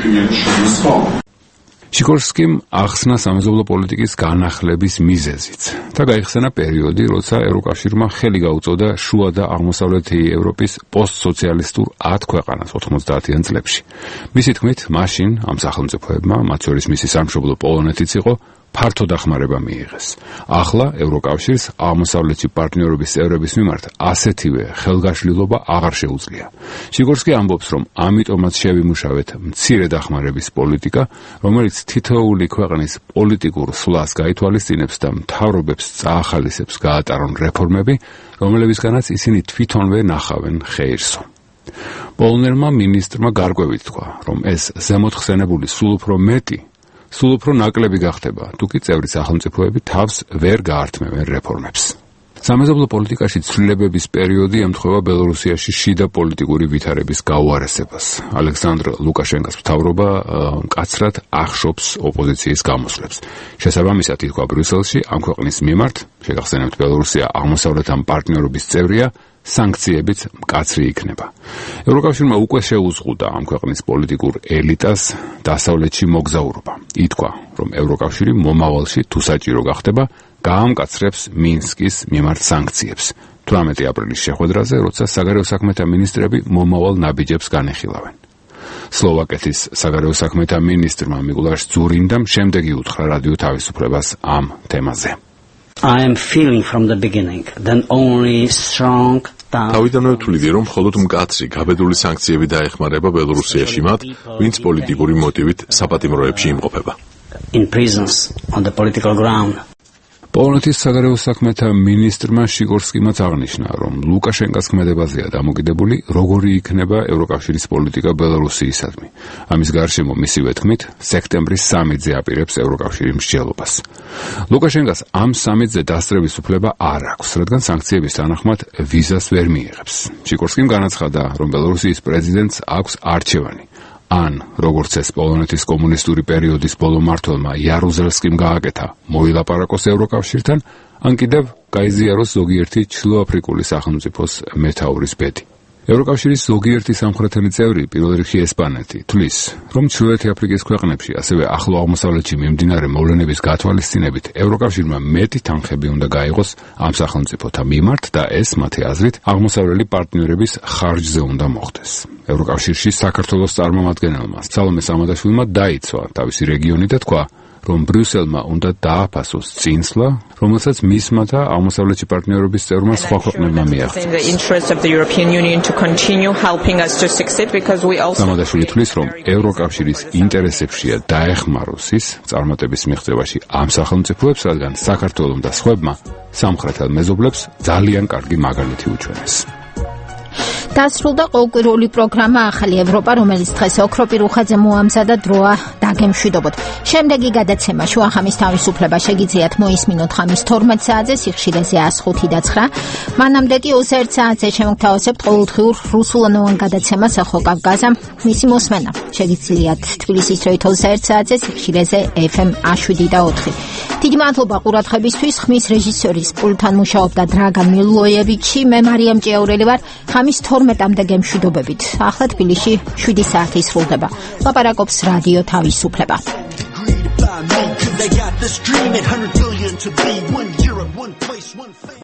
შიკორსკიმ ახსნა სამეზობლო პოლიტიკის განახლების მიზეზიც და გაიხსენა პერიოდი, როცა ევროკავშირმა ხელი გაუწოდა შუა და აღმოსავლეთი ევროპის პოსტსოციალისტურ ათ ქვეყანას ოთხმოცდაათიან წლებში. მისი თქმით, მაშინ ამ სახელმწიფოებმა, მათ შორის მისი სამშობლო პოლონეთიც იყო, ფართო დახმარება მიიღეს. ახლა ევროკავშირს აღმოსავლეთში პარტნიორობის წევრების მიმართ ასეთივე ხელგაშლილობა აღარ შეუძლია. შიგორსკი ამბობს, რომ ამიტომაც შევიმუშავეთ მცირე დახმარების პოლიტიკა, რომელიც თითოეული ქვეყნის პოლიტიკურ სვლას გაითვალისწინებს და მთავრობებს წაახალისებს გაატარონ რეფორმები, რომლებისგანაც ისინი თვითონვე ნახავენ ხეირსო. პოლონელმა მინისტრმა გარკვევით თქვა, რომ ეს ზემოთხსენებული სულ უფრო მეტი სულ უფრო ნაკლები გახდება, თუკი წევრი სახელმწიფოები თავს ვერ გაართმევენ რეფორმებს. სამეზობლო პოლიტიკაში ცვლილებების პერიოდი ემთხვევა ბელორუსიაში შიდა პოლიტიკური ვითარების გაუარესებას. ალექსანდრ ლუკაშენკოს მთავრობა მკაცრად ახშობს ოპოზიციის გამოსვლებს. შესაბამისად, ითქვა ბრიუსელში, ამ ქვეყნის მიმართ, შეგახსენებთ, ბელორუსია აღმოსავლეთთან პარტნიორობის წევრია, სანქციებიც მკაცრი იქნება. ევროკავშირმა უკვე შეუზღუდა ამ ქვეყნის პოლიტიკურ ელიტას დასავლეთში მოგზაურობა. ითქვა, რომ ევროკავშირი მომავალში თუ საჭირო გახდება, გაამკაცრებს მინსკის მიმართ სანქციებს. თვრამეტი აპრილის შეხვედრაზე, როცა საგარეო საქმეთა მინისტრები მომავალ ნაბიჯებს განეხილავენ. სლოვაკეთის საგარეო საქმეთა მინისტრმა მიკულაშ ძურინდამ შემდეგი უთხრა რადიო თავისუფლებას ამ თემაზე. I am feeling from the beginning then only strong თავიდანვე ვთვლიდი, რომ მხოლოდ მკაცრი გაბედული სანქციები დაეხმარება ბელორუსიაში მათ, ვინც პოლიტიკური მოტივით საპატიმროებში იმყოფება. in prisons on the political ground. პოლონეთის საგარეო საქმეთა მინისტრმა შიგორსკიმაც აღნიშნა, რომ ლუკაშენკოს ქმედებაზეა დამოკიდებული, როგორი იქნება ევროკავშირის პოლიტიკა ბელორუსიისადმი. ამის გარშემო მისივე თქმით, სექტემბრის სამედზე აპირებს ევროკავშირი მსჯელობას. ლუკაშენკოს ამ სამედზე დასწრების უფლება არ აქვს, რადგან სანქციების თანახმად ვიზას ვერ მიიღებს. შიგორსკიმ განაცხადა, რომ ბელორუსიის პრეზიდენტს აქვს არჩევანი. ან, როგორც ეს პოლონეთის კომუნისტური პერიოდის ბოლო მმართველმა იარუზელსკიმ გააკეთა, მოილაპარაკოს ევროკავშირთან, ან კიდევ გაიზიაროს ზოგიერთი ჩრდილოაფრიკული სახელმწიფოს მეთაურის ბედი. ევროკავშირის ზოგიერთი სამხრეთელი წევრი, პირველ რიგში ესპანეთი, თვლის, რომ ჩრდილოეთი აფრიკის ქვეყნებში, ასევე ახლო აღმოსავლეთში მიმდინარე მოვლენების გათვალისწინებით, ევროკავშირმა მეტი თანხები უნდა გაიღოს ამ სახელმწიფოთა მიმართ და ეს, მათი აზრით, აღმოსავლელი პარტნიორების ხარჯზე უნდა მოხდეს. ევროკავშირში საქართველოს წარმომადგენელმა სალომე სამადაშვილმა დაიცვა თავისი რეგიონი და თქვა, რომ ბრიუსელმა უნდა დააფასოს წინსვლა, რომელსაც მისმა და აღმოსავლეთი პარტნიორობის წევრმა სხვა ქვეყნებმა მიაღწიეს. სამადაშვილი თვლის, რომ ევროკავშირის ინტერესებშია დაეხმაროს ის წარმატების მიღწევაში ამ სახელმწიფოებს, რადგან საქართველომ და სხვებმა სამხრეთელ მეზობლებს ძალიან კარგი მაგალითი უჩვენეს. დასრულდა ყოველკვირეული პროგრამა ახალი ევროპა, რომელიც დღეს ოქროპი რუხაძე მოამზადა დროა დაგემშვიდობოთ. შემდეგი გადაცემა შუახამის თავისუფლება შეგიძლიათ მოისმინოთ ხამის თორმეტ საათზე სიხშირეზე one oh five და nine. მანამდე კი twenty-one საათზე შემოგთავაზებთ ყოველდღიურ რუსულენოვან გადაცემას ახო კავკაზა. მისი მოსმენა შეგიძლიათ თბილისის twenty-one საათზე სიხშირეზე F M one seven და four. დიდი მადლობა ყურადღებისთვის. ხმის რეჟისორის პულტთან მუშაობდა დრაგან მილოევიჩი, მე მარიამ ჭიაურელი ვარ. ხამის თორმეტამდე გემშვიდობებით. ახლა თბილისში seven საათი სრულდება. ლაპარაკობს რადიო თავისუფლება. They got this dream at one hundred billion to be one Europe, one place, one face.